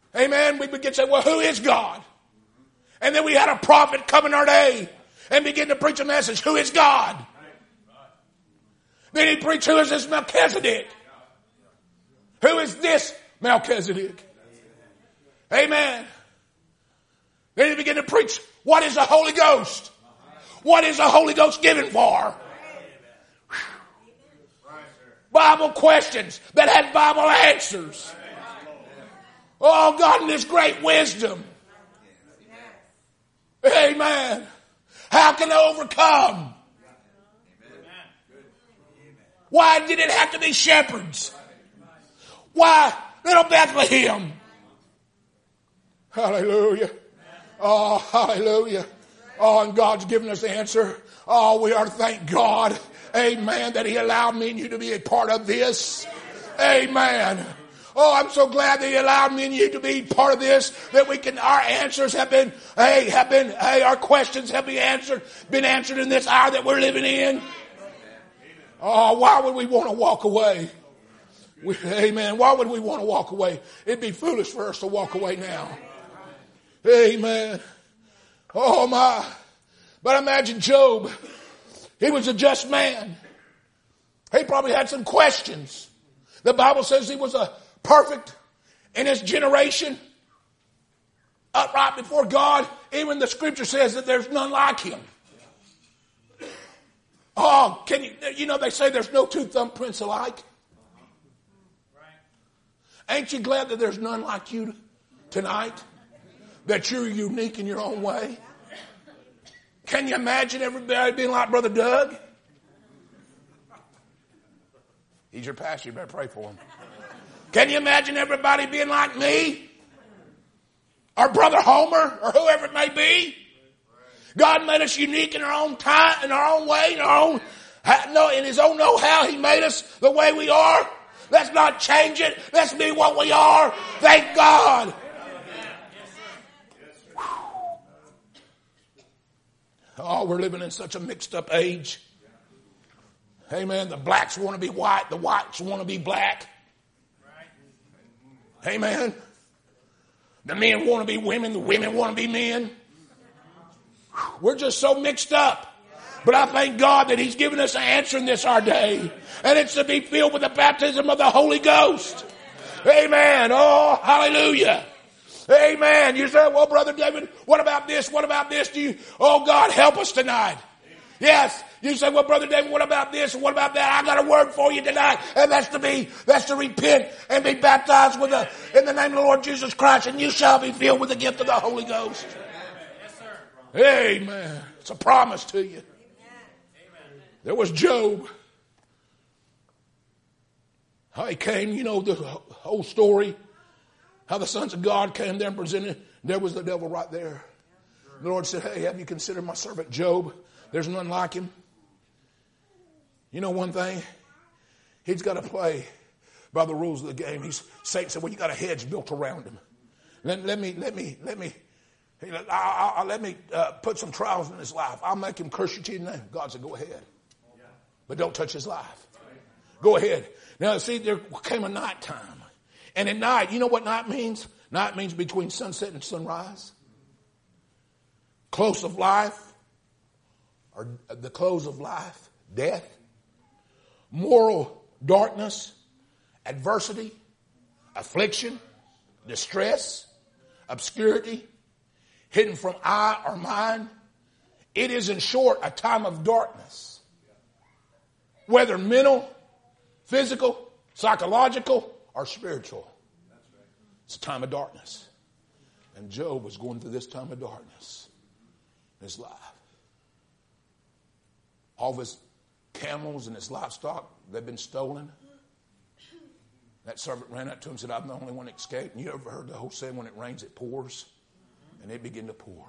[SPEAKER 2] Amen. We begin to say, well, who is God? And then we had a prophet come in our day and begin to preach a message. Who is God? Then he preached, who is this Melchizedek? Who is this Melchizedek? Amen. Then he began to preach, what is the Holy Ghost? What is the Holy Ghost given for? Bible questions that had Bible answers. Oh, God, in His great wisdom. Amen. How can I overcome? Why did it have to be shepherds? Why little Bethlehem? Hallelujah. Oh, hallelujah. Oh, and God's given us the answer. Oh, we are to thank God. Amen. That He allowed me and you to be a part of this. Amen. Oh, I'm so glad that He allowed me and you to be part of this, that we can, our answers have been, hey, have been, hey, our questions have been answered, been answered in this hour that we're living in. Oh, why would we want to walk away? We, amen. Why would we want to walk away? It'd be foolish for us to walk away now. Amen. Oh my. But imagine Job. He was a just man. He probably had some questions. The Bible says he was a perfect in his generation, upright before God. Even the scripture says that there's none like him. Oh, can you, you know, they say there's no two thumbprints alike. Ain't you glad that there's none like you tonight? That you're unique in your own way? Can you imagine everybody being like Brother Doug? He's your pastor. You better pray for him. Can you imagine everybody being like me? Or Brother Homer? Or whoever it may be? God made us unique in our own time, in our own way, in our own, in His own know-how. He made us the way we are. Let's not change it. Let's be what we are. Thank God. Oh, we're living in such a mixed up age. Amen. The blacks want to be white. The whites want to be black. Amen. The men want to be women. The women want to be men. We're just so mixed up. But I thank God that He's given us an answer in this our day. And it's to be filled with the baptism of the Holy Ghost. Amen. Oh, hallelujah. Amen. You say, well, Brother David, what about this? What about this? Do you, oh God, help us tonight. Yes. You say, well, Brother David, what about this? And what about that? I got a word for you tonight. And that's to be, that's to repent and be baptized with the, in the name of the Lord Jesus Christ. And you shall be filled with the gift of the Holy Ghost. Yes, sir. Amen. It's a promise to you. Amen. There was Job. How he came, you know, the whole story. How the sons of God came there and presented. There was the devil right there. The Lord said, hey, have you considered my servant Job? There's none like him. You know one thing? He's got to play by the rules of the game. He's Satan said, well, you got a hedge built around him. Let, let me, let me, let me, I'll, I'll, let me uh, put some trials in his life. I'll make him curse you to your name. God said, go ahead. But don't touch his life. Go ahead. Now, see, there came a night time. And at night, you know what night means? Night means between sunset and sunrise. Close of life, or the close of life, death. Moral darkness, adversity, affliction, distress, obscurity, hidden from eye or mind. It is, in short, a time of darkness. Whether mental, physical, psychological, or spiritual. It's a time of darkness. And Job was going through this time of darkness in his life. All of his camels and his livestock, they've been stolen. That servant ran up to him and said, I'm the only one that escaped. And you ever heard the whole saying, when it rains, it pours? And it began to pour.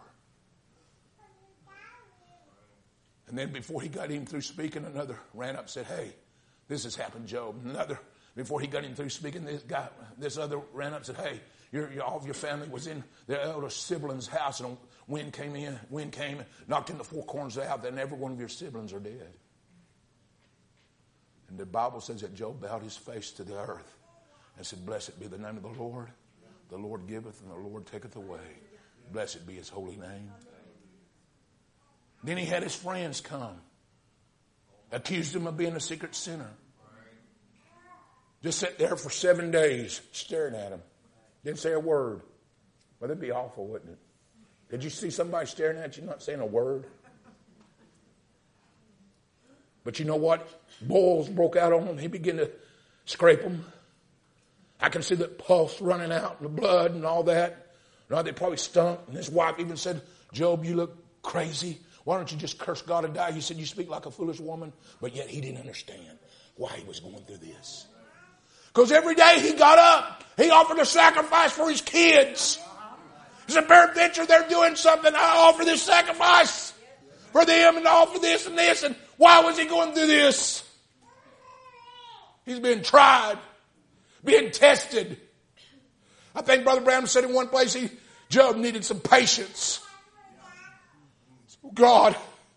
[SPEAKER 2] And then before he got him through speaking, another ran up and said, hey, this has happened, Job. Another, before he got him through speaking, this guy, this other ran up and said, hey, your, your, all of your family was in their elder sibling's house, and wind came in, wind came and knocked in the four corners out, then every one of your siblings are dead. And the Bible says that Job bowed his face to the earth and said, blessed be the name of the Lord. The Lord giveth and the Lord taketh away. Blessed be his holy name. Then he had his friends come. Accused him of being a secret sinner. Just sat there for seven days staring at him. Didn't say a word. Well, that'd be awful, wouldn't it? Did you see somebody staring at you not saying a word? But you know what? Boils broke out on him. He began to scrape them. I can see the pulse running out and the blood and all that. No, they probably stunk. And his wife even said, Job, you look crazy. Why don't you just curse God and die? He said, you speak like a foolish woman. But yet he didn't understand why he was going through this. Because every day he got up, he offered a sacrifice for his kids. It's a peradventure they're doing something. I offer this sacrifice for them and offer this and this. And why was he going through this? He's being tried, being tested. I think Brother Branham said in one place, he, Job needed some patience. God,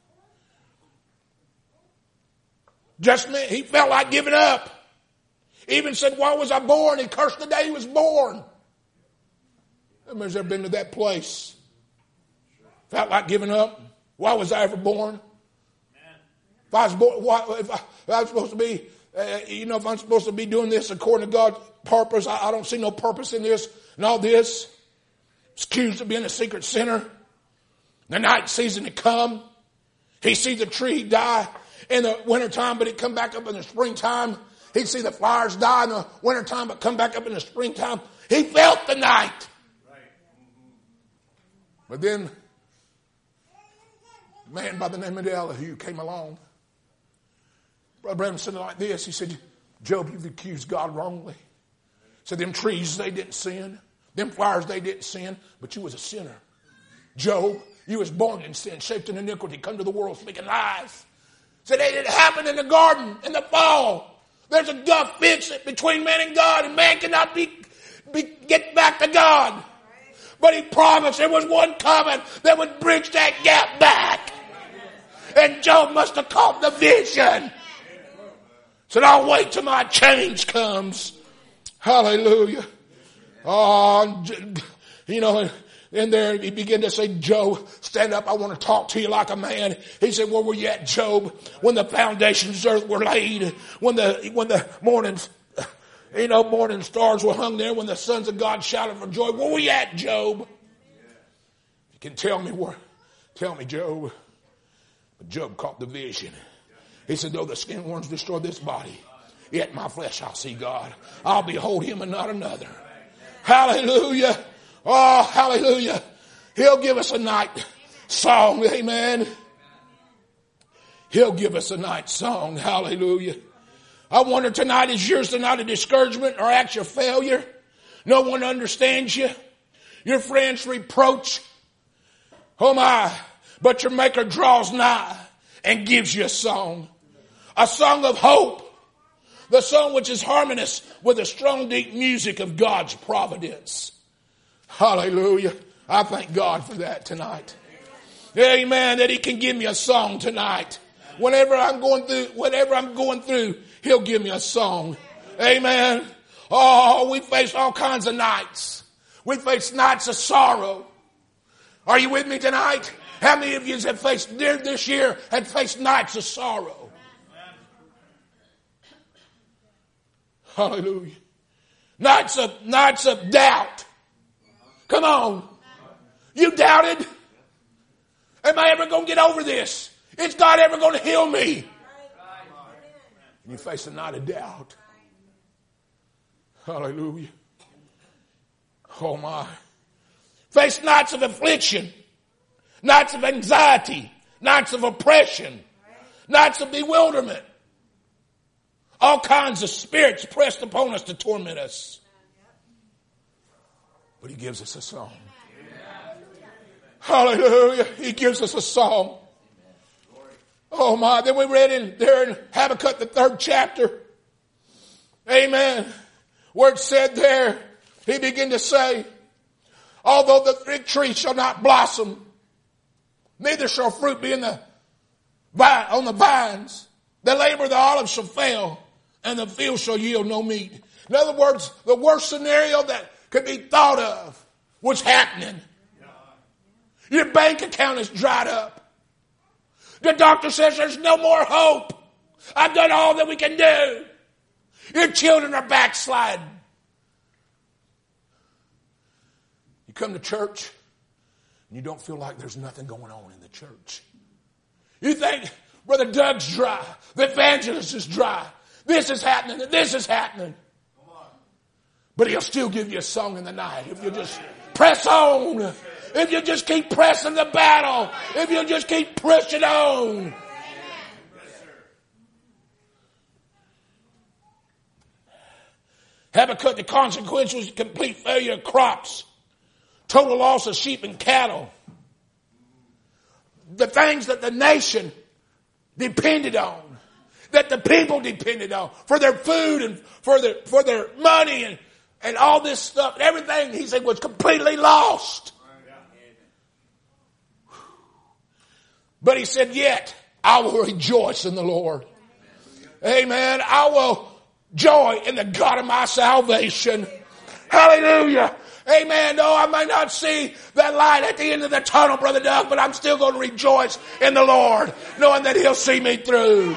[SPEAKER 2] just me, he felt like giving up. He even said, why was I born? He cursed the day he was born. Has ever been to that place? Felt like giving up. Why was I ever born? If I was born, why, if, I, if I was supposed to be, uh, you know, if I'm supposed to be doing this according to God's purpose, I, I don't see no purpose in this and all this. He's accused of being a secret sinner. The night season had come. He see the tree die in the wintertime, but it come back up in the springtime. He'd see the flowers die in the wintertime, but come back up in the springtime. He felt the night. But then, a man by the name of Elihu came along. Brother Branham said it like this. He said, Job, you've accused God wrongly. He said, them trees, they didn't sin. Them flowers, they didn't sin. But you was a sinner. Job, you was born in sin, shaped in iniquity, come to the world speaking lies. He said, it happened in the garden in the fall. There's a gulf fix it between man and God, and man cannot be, be get back to God. But he promised there was one coming that would bridge that gap back. And Job must have caught the vision. Said, I'll wait till my change comes. Hallelujah. Oh, you know, in there he began to say, Job, stand up. I want to talk to you like a man. He said, where were you at, Job? When the foundations of the earth were laid, when the, when the morning, you know, morning stars were hung there, when the sons of God shouted for joy. Where were you at, Job? You can tell me where, tell me, Job. But Job caught the vision. He said, though the skin worms destroy this body, yet my flesh I'll see God. I'll behold him and not another. Hallelujah. Oh, hallelujah. He'll give us a night song. Amen. He'll give us a night song. Hallelujah. I wonder tonight, is yours tonight a discouragement or actual failure? No one understands you. Your friends reproach. Oh my. But your maker draws nigh and gives you a song. A song of hope. The song which is harmonious with the strong deep music of God's providence. Hallelujah. I thank God for that tonight. Amen. That he can give me a song tonight. Whenever I'm going through, whatever I'm going through, he'll give me a song. Amen. Oh, we face all kinds of nights. We face nights of sorrow. Are you with me tonight? How many of you have faced this year had faced nights of sorrow? Hallelujah. Nights of, nights of doubt. Come on. You doubted? Am I ever going to get over this? Is God ever going to heal me? And you face a night of doubt. Hallelujah. Oh my. Face nights of affliction. Nights of anxiety. Nights of oppression. Nights of bewilderment. All kinds of spirits pressed upon us to torment us. But he gives us a song. Hallelujah. He gives us a song. Oh my. Then we read in there in Habakkuk, the third chapter. Amen. Where it said there, he began to say, although the fig tree shall not blossom, neither shall fruit be in the vine, on the vines. The labor of the olive shall fail, and the field shall yield no meat. In other words, the worst scenario that could be thought of. What's happening? Your bank account is dried up. The doctor says there's no more hope. I've done all that we can do. Your children are backsliding. You come to church and you don't feel like there's nothing going on in the church. You think Brother Doug's dry. The evangelist is dry. This is happening and this is happening. But he'll still give you a song in the night if you just press on. If you just keep pressing the battle. If you just keep pushing on. Habakkuk, the consequence was complete failure of crops. Total loss of sheep and cattle. The things that the nation depended on. That the people depended on. For their food and for their, for their money and, and all this stuff. Everything, he said, was completely lost. But he said, yet I will rejoice in the Lord. Amen. I will joy in the God of my salvation. Hallelujah. Amen. No, I may not see that light at the end of the tunnel, Brother Doug, but I'm still going to rejoice in the Lord, knowing that he'll see me through.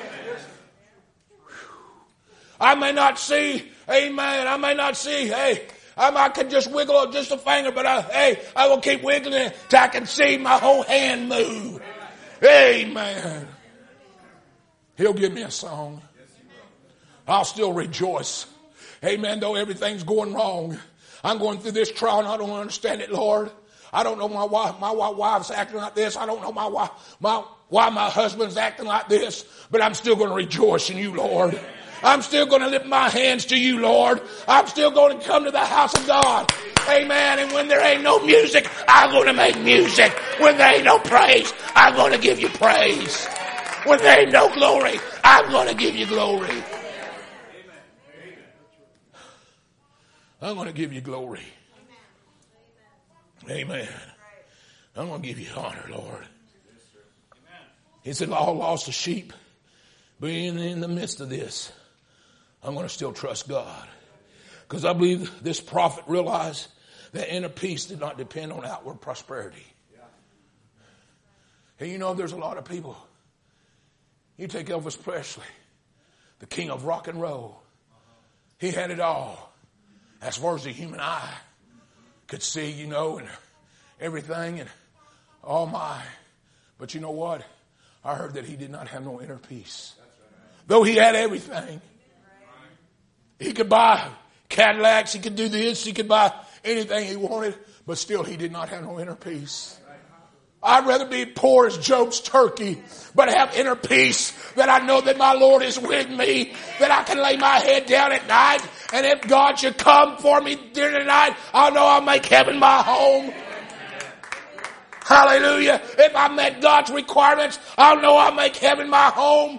[SPEAKER 2] I may not see, amen, I may not see, hey, I might can just wiggle just a finger, but I, hey, I will keep wiggling it till I can see my whole hand move. Amen. He'll give me a song. I'll still rejoice. Amen. Though everything's going wrong. I'm going through this trial and I don't understand it, Lord. I don't know my wife, my wife's acting like this. I don't know my wife, my, why my husband's acting like this. But I'm still going to rejoice in you, Lord. I'm still going to lift my hands to you, Lord. I'm still going to come to the house of God. Amen. And when there ain't no music, I'm going to make music. When there ain't no praise, I'm going to give you praise. When there ain't no glory, I'm going to give you glory. I'm going to give you glory. Amen. I'm going to give you honor, Lord. He said, all lost of sheep. Being in the midst of this, I'm going to still trust God. Because I believe this prophet realized that inner peace did not depend on outward prosperity. And you know, there's a lot of people. You take Elvis Presley, the king of rock and roll. He had it all. As far as the human eye could see, you know, and everything, and oh my. But you know what? I heard that he did not have no inner peace. Though he had everything. He could buy Cadillacs, he could do this, he could buy anything he wanted, but still he did not have no inner peace. I'd rather be poor as Job's turkey, but have inner peace that I know that my Lord is with me, that I can lay my head down at night, and if God should come for me during the night, I'll know I'll make heaven my home. Hallelujah. If I met God's requirements, I'll know I'll make heaven my home.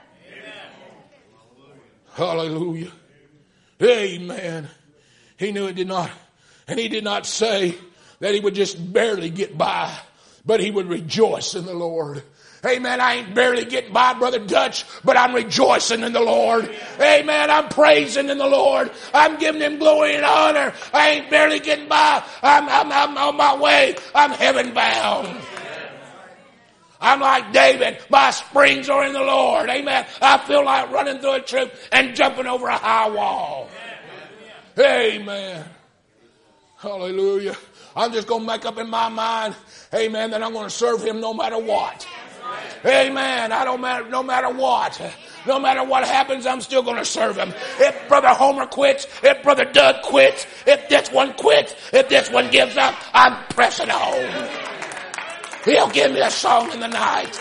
[SPEAKER 2] Hallelujah. Amen. He knew it did not, and he did not say that he would just barely get by, but he would rejoice in the Lord. Amen. I ain't barely getting by, Brother Dutch, but I'm rejoicing in the Lord. Amen. I'm praising in the Lord. I'm giving him glory and honor. I ain't barely getting by. I'm, I'm, I'm on my way. I'm heaven bound. I'm like David. My springs are in the Lord. Amen. I feel like running through a troop and jumping over a high wall. Amen. Hallelujah. I'm just going to make up in my mind, amen, that I'm going to serve him no matter what. Amen. I don't matter, no matter what. No matter what happens, I'm still going to serve him. If Brother Homer quits, if Brother Doug quits, if this one quits, if this one gives up, I'm pressing on. He'll give me a song in the night.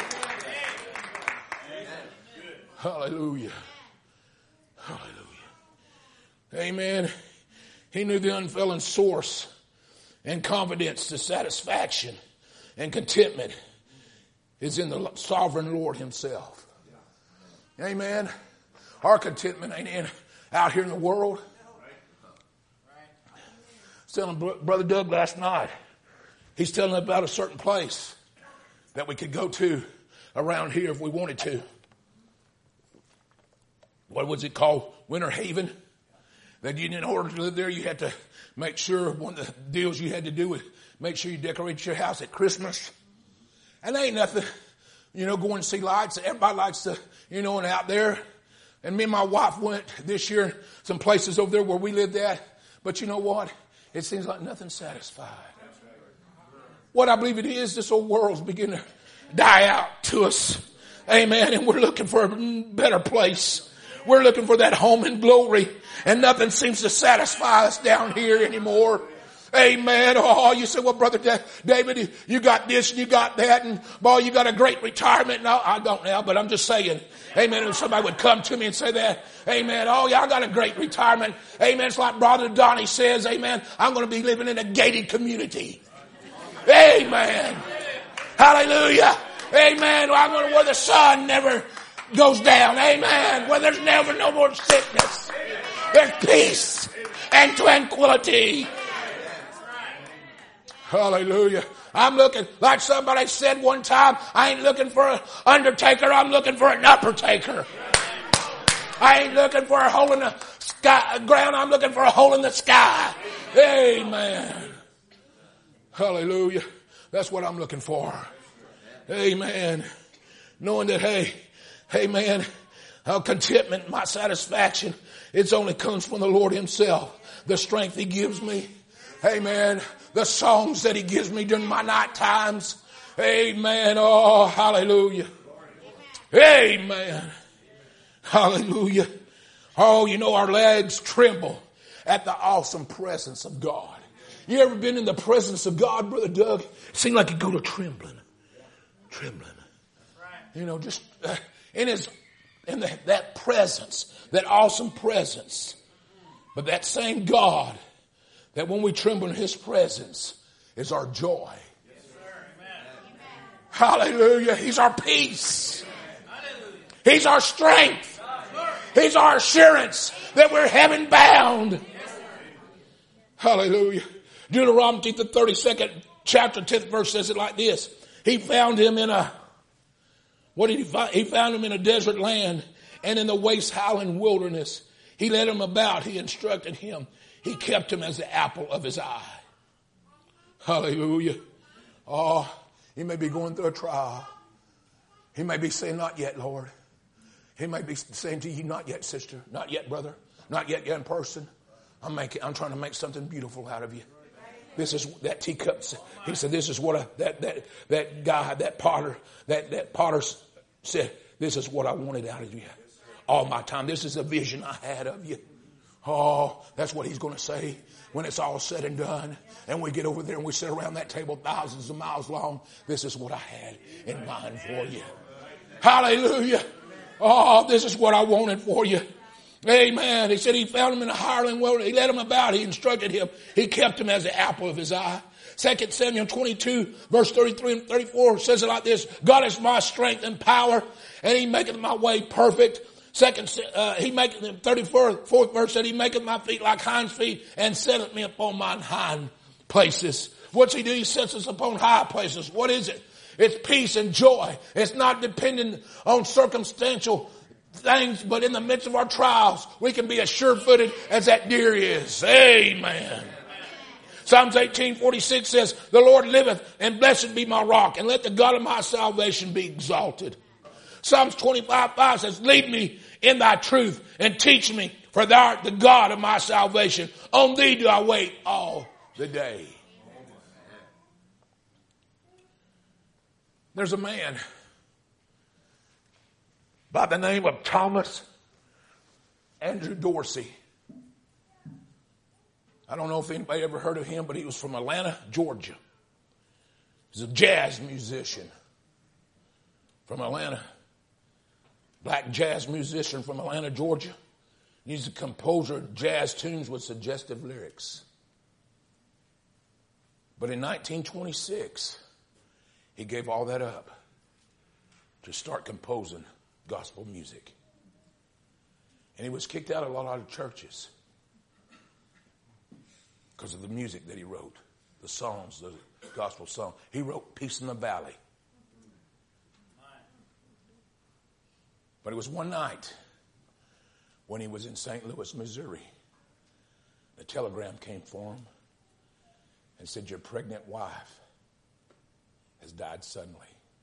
[SPEAKER 2] Hallelujah. Hallelujah. Amen. He knew the unfailing source and confidence to satisfaction and contentment is in the sovereign Lord himself. Amen. Our contentment ain't in out here in the world. I was telling Brother Doug last night. He's telling about a certain place that we could go to around here if we wanted to. What was it called? Winter Haven. that you, in order to live there, you had to make sure, one of the deals you had to do was make sure you decorate your house at Christmas. And there ain't nothing, you know, going to see lights. Everybody likes to, you know, and out there. And me and my wife went this year, some places over there where we lived at. But you know what? It seems like nothing's satisfied. What I believe it is, this old world's beginning to die out to us. Amen. And we're looking for a better place. We're looking for that home in glory. And nothing seems to satisfy us down here anymore. Amen. Oh, you say, well, Brother David, you got this and you got that. And boy, you got a great retirement. No, I don't now, but I'm just saying. Amen. If somebody would come to me and say that. Amen. Oh, yeah, I got a great retirement. Amen. It's like Brother Donnie says. Amen. I'm going to be living in a gated community. Amen. Hallelujah. Amen. Well, I'm going to where the sun never goes down. Amen. Where there's never no more sickness. There's peace and tranquility. Hallelujah. I'm looking, like somebody said one time, I ain't looking for an undertaker, I'm looking for an upper taker. I ain't looking for a hole in the sky, ground, I'm looking for a hole in the sky. Amen. Hallelujah. That's what I'm looking for. Amen. Knowing that, hey, hey man, how contentment, my satisfaction, it only comes from the Lord himself. The strength he gives me. Amen. The songs that he gives me during my night times. Amen. Oh, hallelujah. Amen. Hallelujah. Oh, you know, our legs tremble at the awesome presence of God. You ever been in the presence of God, Brother Doug? It seemed like you go to trembling. Trembling. You know, just uh, in his, in the, that presence, that awesome presence. But that same God, that when we tremble in his presence, is our joy. Yes, sir. Amen. Hallelujah. He's our peace. Hallelujah. He's our strength. He's our assurance that we're heaven bound. Yes, hallelujah. Deuteronomy, the thirty-second chapter, tenth verse says it like this. He found him in a, what did he find? He found him in a desert land and in the waste howling wilderness. He led him about. He instructed him. He kept him as the apple of his eye. Hallelujah. Oh, he may be going through a trial. He may be saying, not yet, Lord. He may be saying to you, not yet, sister. Not yet, brother. Not yet, young person. I'm making, I'm trying to make something beautiful out of you. This is that teacup. He said, this is what I, that, that, that guy, that potter, that, that potter said, this is what I wanted out of you all my time. This is a vision I had of you. Oh, that's what he's going to say when it's all said and done. And we get over there and we sit around that table thousands of miles long. This is what I had in mind for you. Hallelujah. Oh, this is what I wanted for you. Amen. He said he found him in a hireling wilderness. He led him about. He instructed him. He kept him as the apple of his eye. Second Samuel twenty-two, verse thirty-three and thirty-four says it like this. God is my strength and power, and he maketh my way perfect. Second, uh, he maketh them, thirty-fourth fourth verse said, he maketh my feet like hinds feet and setteth me upon mine hind places. What's he do? He sets us upon high places. What is it? It's peace and joy. It's not dependent on circumstantial things, but in the midst of our trials, we can be as sure-footed as that deer is. Amen. Psalms eighteen forty-six says, the Lord liveth, and blessed be my rock, and let the God of my salvation be exalted. Psalms twenty-five five says, lead me in thy truth and teach me, for thou art the God of my salvation. On thee do I wait all the day. There's a man by the name of Thomas Andrew Dorsey. I don't know if anybody ever heard of him, but he was from Atlanta, Georgia. He's a jazz musician from Atlanta. Black jazz musician from Atlanta, Georgia. He's a composer of jazz tunes with suggestive lyrics. But in nineteen twenty-six, he gave all that up to start composing gospel music. And he was kicked out of a lot of churches because of the music that he wrote, the songs, the gospel song. He wrote Peace in the Valley. But it was one night when he was in Saint Louis, Missouri, A telegram came for him and said, your pregnant wife has died suddenly.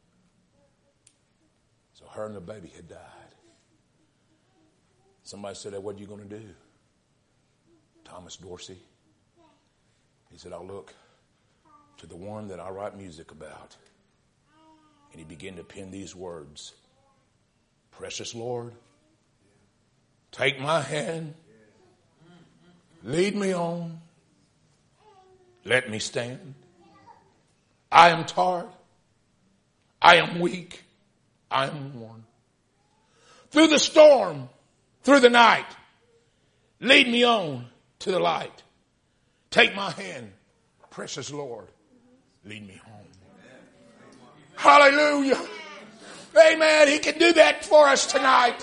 [SPEAKER 2] So her and the baby had died. Somebody said, hey, what are you going to do? Thomas Dorsey. He said, I'll look to the one that I write music about. And he began to pen these words. Precious Lord, take my hand, lead me on, let me stand. I am tired, I am weak, I am worn. Through the storm, through the night, lead me on to the light. Take my hand, precious Lord, lead me home. Hallelujah. Amen. He can do that for us tonight.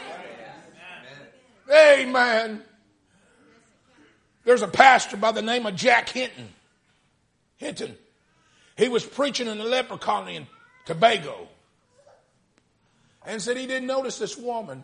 [SPEAKER 2] Amen. There's a pastor by the name of Jack Hinton. Hinton. He was preaching in the leper colony in Tobago. And said he didn't notice this woman.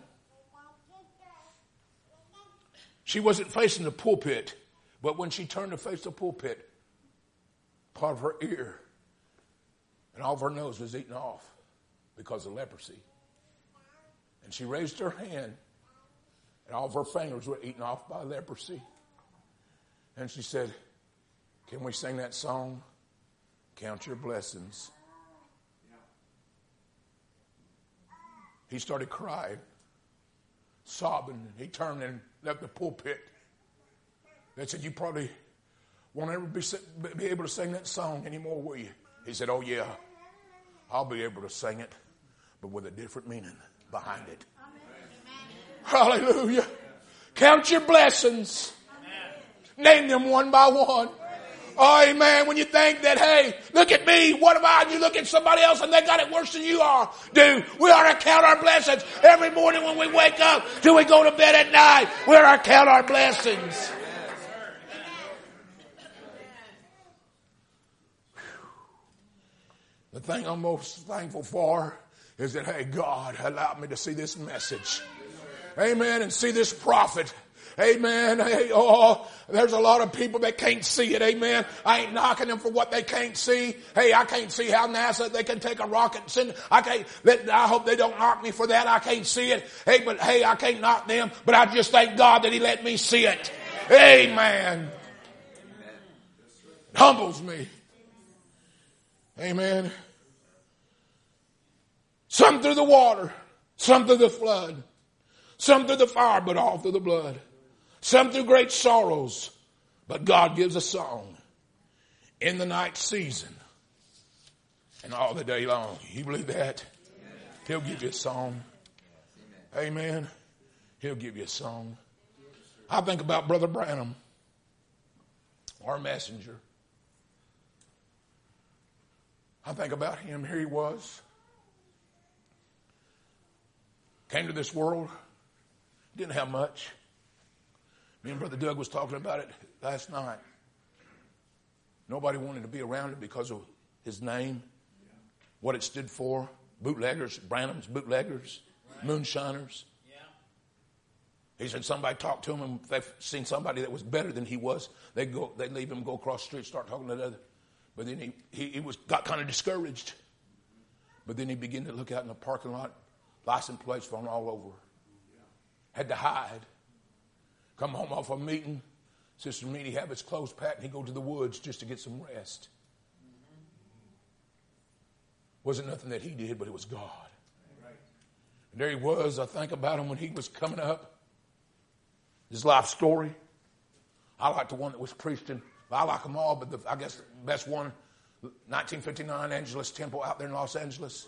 [SPEAKER 2] She wasn't facing the pulpit, but when she turned to face the pulpit, part of her ear and all of her nose was eaten off because of leprosy. And she raised her hand, and all of her fingers were eaten off by leprosy. And she said, can we sing that song? Count your blessings. He started crying, sobbing. He turned and left the pulpit. They said, you probably won't ever be, be able to sing that song anymore, will you? He said, oh yeah, I'll be able to sing it, but with a different meaning behind it. Amen. Hallelujah. Count your blessings. Amen. Name them one by one. Oh, amen. When you think that, hey, look at me, what am I? And you look at somebody else and they got it worse than you are. Dude, we ought to count our blessings every morning when we wake up till we go to bed at night. We ought to count our blessings. The thing I'm most thankful for is that, hey, God allowed me to see this message. Amen. And see this prophet. Amen. Hey, oh, there's a lot of people that can't see it. Amen. I ain't knocking them for what they can't see. Hey, I can't see how NASA, they can take a rocket and send, I can't, I hope they don't knock me for that. I can't see it. Hey, but hey, I can't knock them, but I just thank God that he let me see it. Amen. It humbles me. Amen. Some through the water, some through the flood, some through the fire, but all through the blood. Some through great sorrows, but God gives a song in the night season and all the day long. You believe that? He'll give you a song. Amen. He'll give you a song. I think about Brother Branham, our messenger. I think about him. Here he was. Came to this world. Didn't have much. Me and Brother Doug was talking about it last night. Nobody wanted to be around him because of his name, what it stood for. Bootleggers, Branham's bootleggers, moonshiners. He said somebody talked to him and they've seen somebody that was better than he was. They'd go, they'd leave him, go across the street, start talking to the other. But then he, he, he was got kind of discouraged. But then he began to look out in the parking lot, license plates thrown all over. Had to hide. Come home off a meeting. Sister Meany have his clothes packed and he'd go to the woods just to get some rest. Wasn't nothing that he did, but it was God. And there he was. I think about him when he was coming up. His life story. I like the one that was preached in. I like them all, but the, I guess the best one, nineteen fifty-nine Angelus Temple out there in Los Angeles.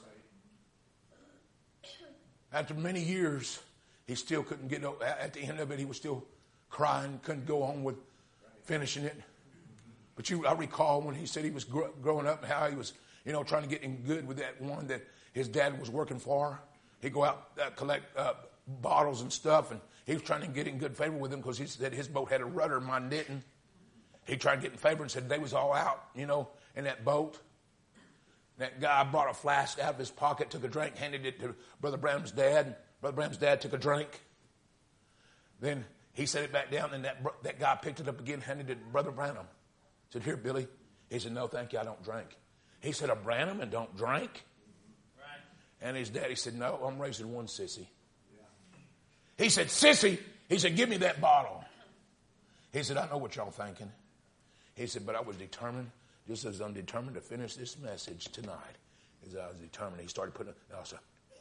[SPEAKER 2] After many years, he still couldn't get, at the end of it, he was still crying, couldn't go on with finishing it. But you, I recall when he said he was gr- growing up and how he was, you know, trying to get in good with that one that his dad was working for. He'd go out, uh, collect uh, bottles and stuff, and he was trying to get in good favor with him because he said his boat had a rudder, mine didn't. He tried to get in favor and said they was all out, you know, in that boat. That guy brought a flask out of his pocket, took a drink, handed it to Brother Branham's dad. Brother Branham's dad took a drink. Then He set it back down, and that, that guy picked it up again, handed it to Brother Branham. Said, here, Billy. He said, no, thank you, I don't drink. He said, a Branham and don't drink? Right. And his daddy said, no, I'm raising one sissy. Yeah. He said, sissy. He said, give me that bottle. He said, I know what y'all thinking. He said, but I was determined, just as I'm determined to finish this message tonight, as I was determined. He started putting it, and I said,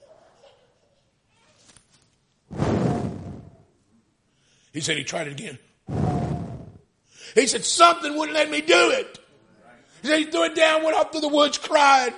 [SPEAKER 2] he said he tried it again. He said something wouldn't let me do it. He said he threw it down, went off to the woods, cried.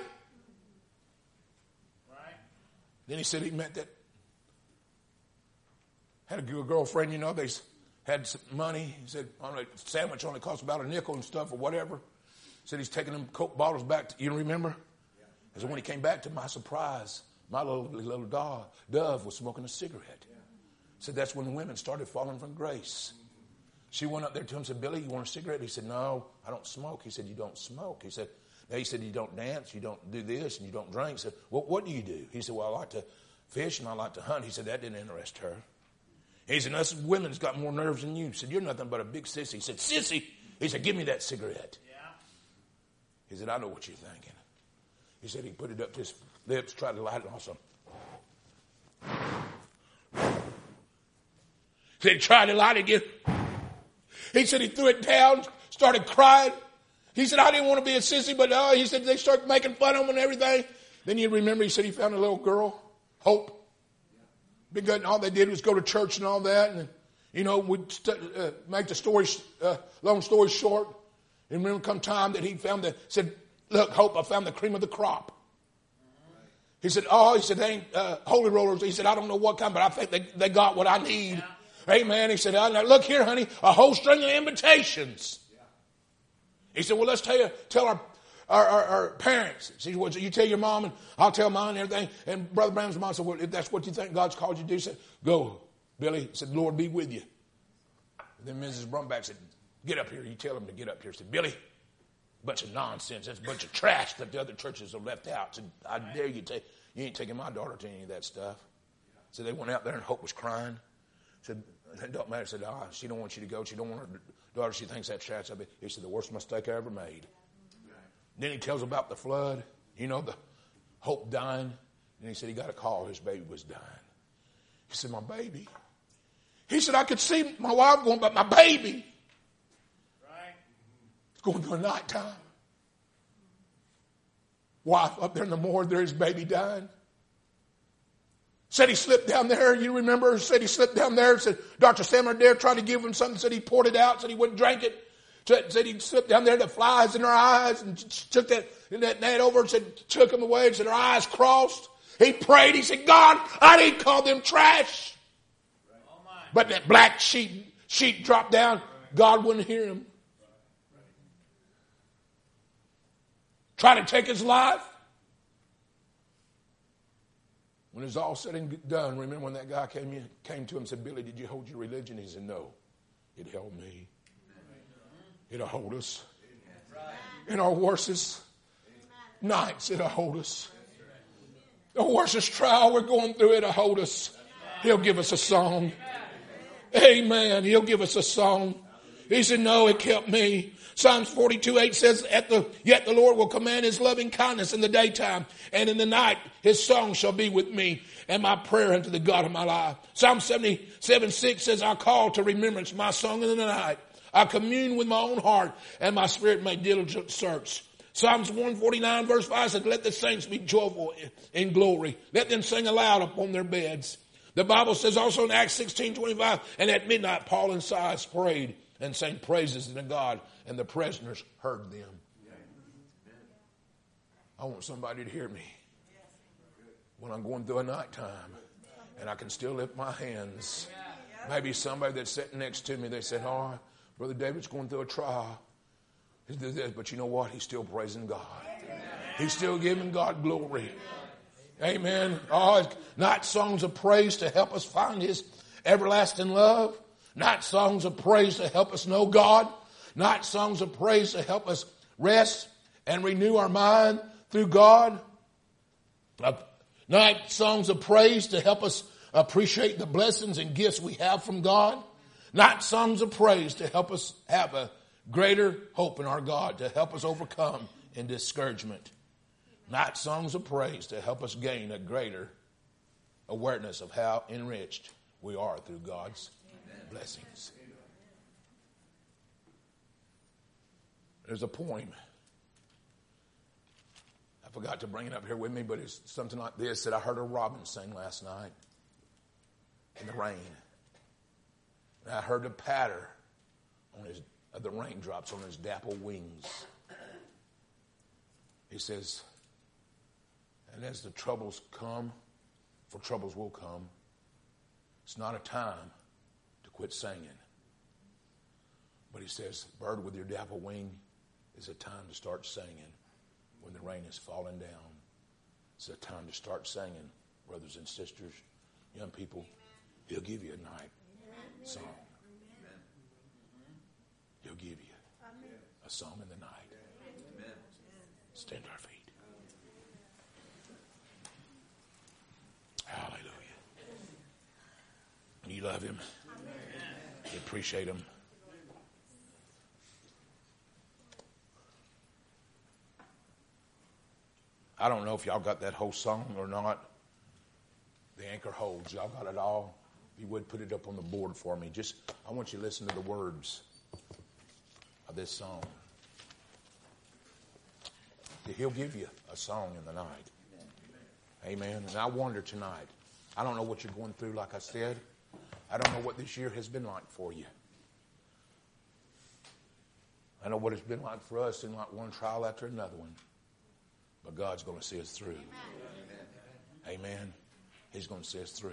[SPEAKER 2] Then he said he met that, had a girlfriend, you know, they had some money. He said on a sandwich only cost about a nickel and stuff or whatever. He said he's taking them Coke bottles back. To, you remember? He said when he came back, to my surprise, my little little dove, dove was smoking a cigarette. Said that's when the women started falling from grace. She went up there to him and said, Billy, you want a cigarette? He said, no, I don't smoke. He said, you don't smoke. He said, no, he said, you don't dance, you don't do this, and you don't drink. He said, well, what do you do? He said, well, I like to fish and I like to hunt. He said, that didn't interest her. He said, us women's got more nerves than you. He said, you're nothing but a big sissy. He said, sissy? He said, give me that cigarette. Yeah. He said, I know what you're thinking. He said he put it up to his lips, tried to light it also. He said he tried to light it again. He said he threw it down, started crying. He said, I didn't want to be a sissy, but uh, he said they started making fun of him and everything. Then you remember he said he found a little girl, Hope. Been good, and all they did was go to church and all that. And, you know, would st- uh, make the story, uh, long story short. And remember come time that he found the, said, look, Hope, I found the cream of the crop. He said, oh, he said, they ain't uh, holy rollers. He said, I don't know what kind, but I think they, they got what I need. Yeah. Amen. He said, look here, honey, a whole string of invitations. Yeah. He said, well, let's tell you, tell our, our, our, our parents. He said, well, you tell your mom and I'll tell mine and everything. And Brother Branham's mom said, well, if that's what you think God's called you to do, he said, go, Billy. He said, Lord be with you. And then Missus Brumback said, get up here. You tell him to get up here. He said, Billy, bunch of nonsense. That's a bunch of trash that the other churches have left out. Said, I dare you take, you ain't taking my daughter to any of that stuff. So they went out there and Hope was crying. Said, it don't matter. Said, ah, she don't want you to go. She don't want her daughter. She thinks that's trash. He said, the worst mistake I ever made. Then he tells about the flood. You know, the Hope dying. And he said he got a call. His baby was dying. He said, my baby. He said, I could see my wife going, but my baby. It's going to nighttime. Wife up there in the morgue, there his baby dying. Said he slipped down there. You remember? Said he slipped down there. Said Doctor Sammer Dare tried to give him something. Said he poured it out. Said he wouldn't drink it. Said, said he slipped down there. The flies in her eyes and took that, that net over and said, took him away and said her eyes crossed. He prayed. He said, God, I didn't call them trash. But that black sheet, sheet dropped down. God wouldn't hear him. Try to take his life. When it's all said and done, remember when that guy came in, came to him and said, Billy, did you hold your religion? He said, no, it held me. It'll hold us. In our worstest nights, it'll hold us. The worstest trial we're going through, it'll hold us. He'll give us a song. Amen. He'll give us a song. He said, no, it kept me. Psalms forty-two eight says, At the, yet the Lord will command his loving kindness in the daytime, and in the night his song shall be with me, and my prayer unto the God of my life. Psalm seventy-seven six says, I call to remembrance my song in the night. I commune with my own heart, and my spirit make diligent search. Psalms one forty-nine verse five says, let the saints be joyful in glory. Let them sing aloud upon their beds. The Bible says also in Acts sixteen twenty-five, and at midnight Paul and Silas prayed and sang praises to God, and the prisoners heard them. I want somebody to hear me when I'm going through a nighttime and I can still lift my hands. Maybe somebody that's sitting next to me, they said, oh, Brother David's going through a trial. But you know what? He's still praising God. He's still giving God glory. Amen. Oh, night songs of praise to help us find his everlasting love. Night songs of praise to help us know God. Night songs of praise to help us rest and renew our mind through God. Uh, night songs of praise to help us appreciate the blessings and gifts we have from God. Not songs of praise to help us have a greater hope in our God, to help us overcome in discouragement. Not songs of praise to help us gain a greater awareness of how enriched we are through God's Amen. Blessings. There's a poem. I forgot to bring it up here with me, but it's something like this that I heard a robin sing last night in the rain. And I heard the patter on his, of the raindrops on his dapple wings. He says, and as the troubles come, for troubles will come, it's not a time to quit singing. But he says, bird with your dapple wing, is a time to start singing when the rain is falling down. It's a time to start singing, brothers and sisters, young people. He'll give you a night song. He'll give you a song in the night. Stand to our feet. Hallelujah. You love him. You appreciate him. I don't know if y'all got that whole song or not. The anchor holds. Y'all got it all? If you would, put it up on the board for me. Just, I want you to listen to the words of this song. He'll give you a song in the night. Amen. And I wonder tonight, I don't know what you're going through, like I said. I don't know what this year has been like for you. I know what it's been like for us in like one trial after another one. But God's going to see us through. Amen. Amen. He's going to see us through.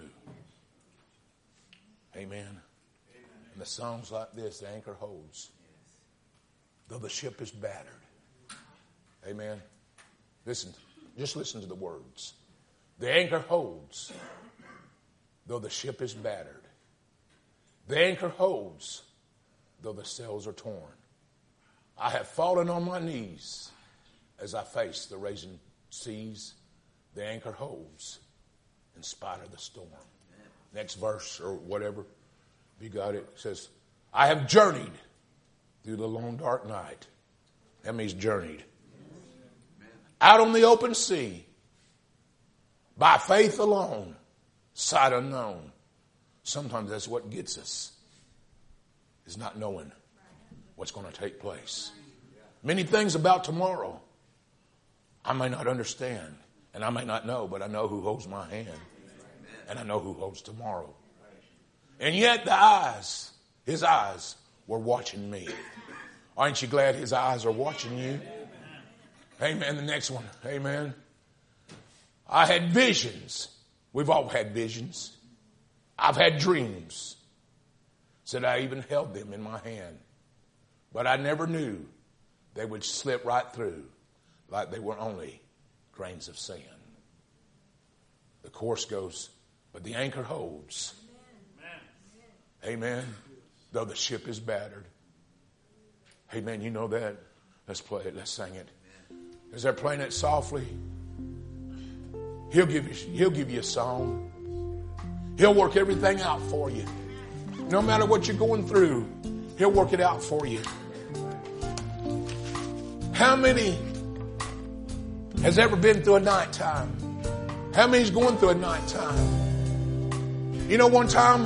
[SPEAKER 2] Amen. Amen. And the songs like this, the anchor holds. Though the ship is battered. Amen. Listen, just listen to the words. The anchor holds, though the ship is battered. The anchor holds, though the sails are torn. I have fallen on my knees as I face the raging seas. The anchor holds in spite of the storm. Next verse or whatever, if you got it, it says, I have journeyed through the long dark night. That means journeyed. Out on the open sea, by faith alone, sight unknown. Sometimes that's what gets us, is not knowing what's going to take place. Many things about tomorrow I may not understand, and I may not know, but I know who holds my hand, and I know who holds tomorrow. And yet the eyes, his eyes were watching me. Aren't you glad his eyes are watching you? Amen. The next one. Amen. I had visions. We've all had visions. I've had dreams. Said I even held them in my hand. But I never knew they would slip right through like they were only grains of sand. The chorus goes, but the anchor holds. Amen. Amen. Though the ship is battered. Amen. You know that. Let's play it. Let's sing it. As they're playing it softly, he'll give you, he'll give you a song. He'll work everything out for you. No matter what you're going through, he'll work it out for you. How many has ever been through a nighttime? How many's going through a nighttime? You know, one time,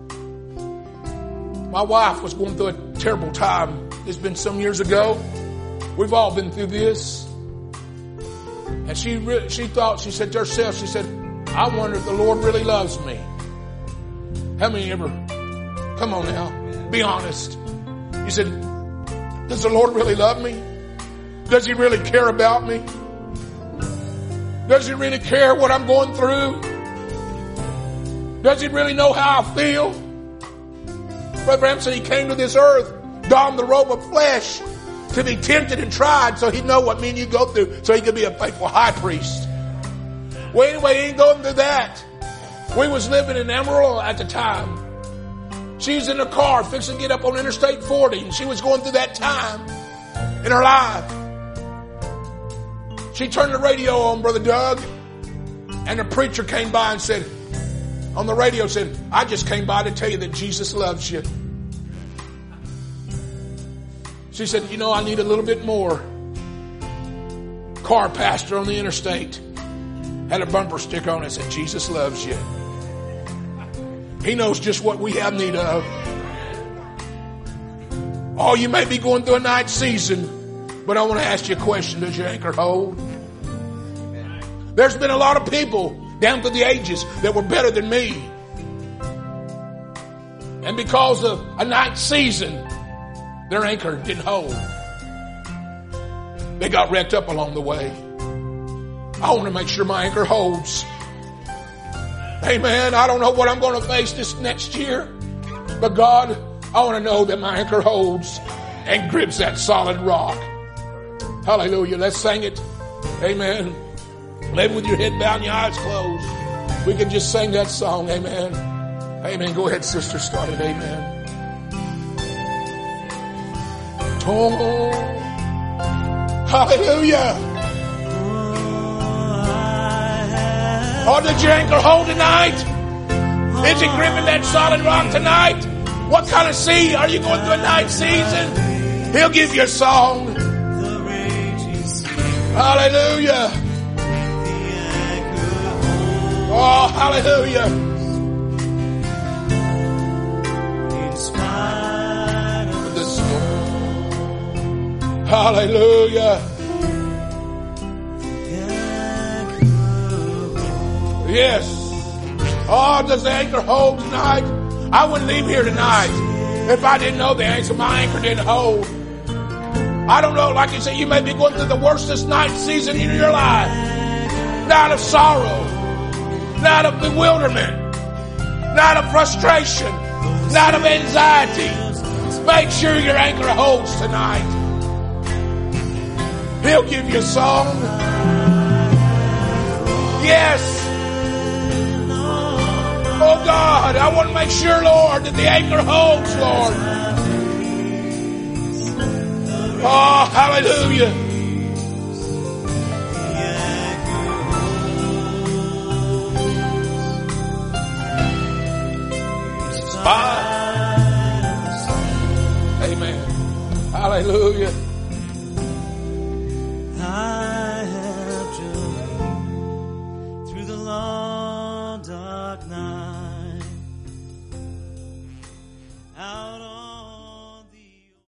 [SPEAKER 2] my wife was going through a terrible time. It's been some years ago. We've all been through this. And she re- she thought, she said to herself, she said, I wonder if the Lord really loves me. How many ever, come on now, be honest. You said, does the Lord really love me? Does he really care about me? Does he really care what I'm going through? Does he really know how I feel? Brother Branham said he came to this earth, donned the robe of flesh, to be tempted and tried so he'd know what me and you go through, so he could be a faithful high priest. Well, anyway, he ain't going through that. We was living in Amarillo at the time. She was in her car fixing to get up on Interstate forty, and she was going through that time in her life. She turned the radio on, Brother Doug, and the preacher came by and said, on the radio said, I just came by to tell you that Jesus loves you. She said, you know, I need a little bit more. Car pastor on the interstate had a bumper sticker on it that said, Jesus loves you. He knows just what we have need of. Oh, you may be going through a night season, but I want to ask you a question. Does your anchor hold? There's been a lot of people down through the ages that were better than me. And because of a night season, their anchor didn't hold. They got wrecked up along the way. I want to make sure my anchor holds. Amen. I don't know what I'm going to face this next year, but God, I want to know that my anchor holds and grips that solid rock. Hallelujah. Let's sing it. Amen. Live with your head bowed and your eyes closed. We can just sing that song. Amen. Amen. Go ahead, sister. Start it. Amen. Oh, hallelujah. Oh, did your anchor hold tonight? Is it gripping that solid rock tonight? What kind of sea are you going through a night season? He'll give you a song. Hallelujah. Oh, hallelujah. In spite of the storm. Hallelujah. Yes. Oh, does the anchor hold tonight? I wouldn't leave here tonight if I didn't know the anchor. My anchor didn't hold. I don't know, like you said, you may be going through the worstest night season in your life. Night of sorrow. Night of bewilderment. Night of frustration. Night of anxiety. Make sure your anchor holds tonight. He'll give you a song. Yes. Oh God, I want to make sure, Lord, that the anchor holds, Lord. Oh, hallelujah. Amen. Hallelujah.
[SPEAKER 3] I have journeyed through the long dark night.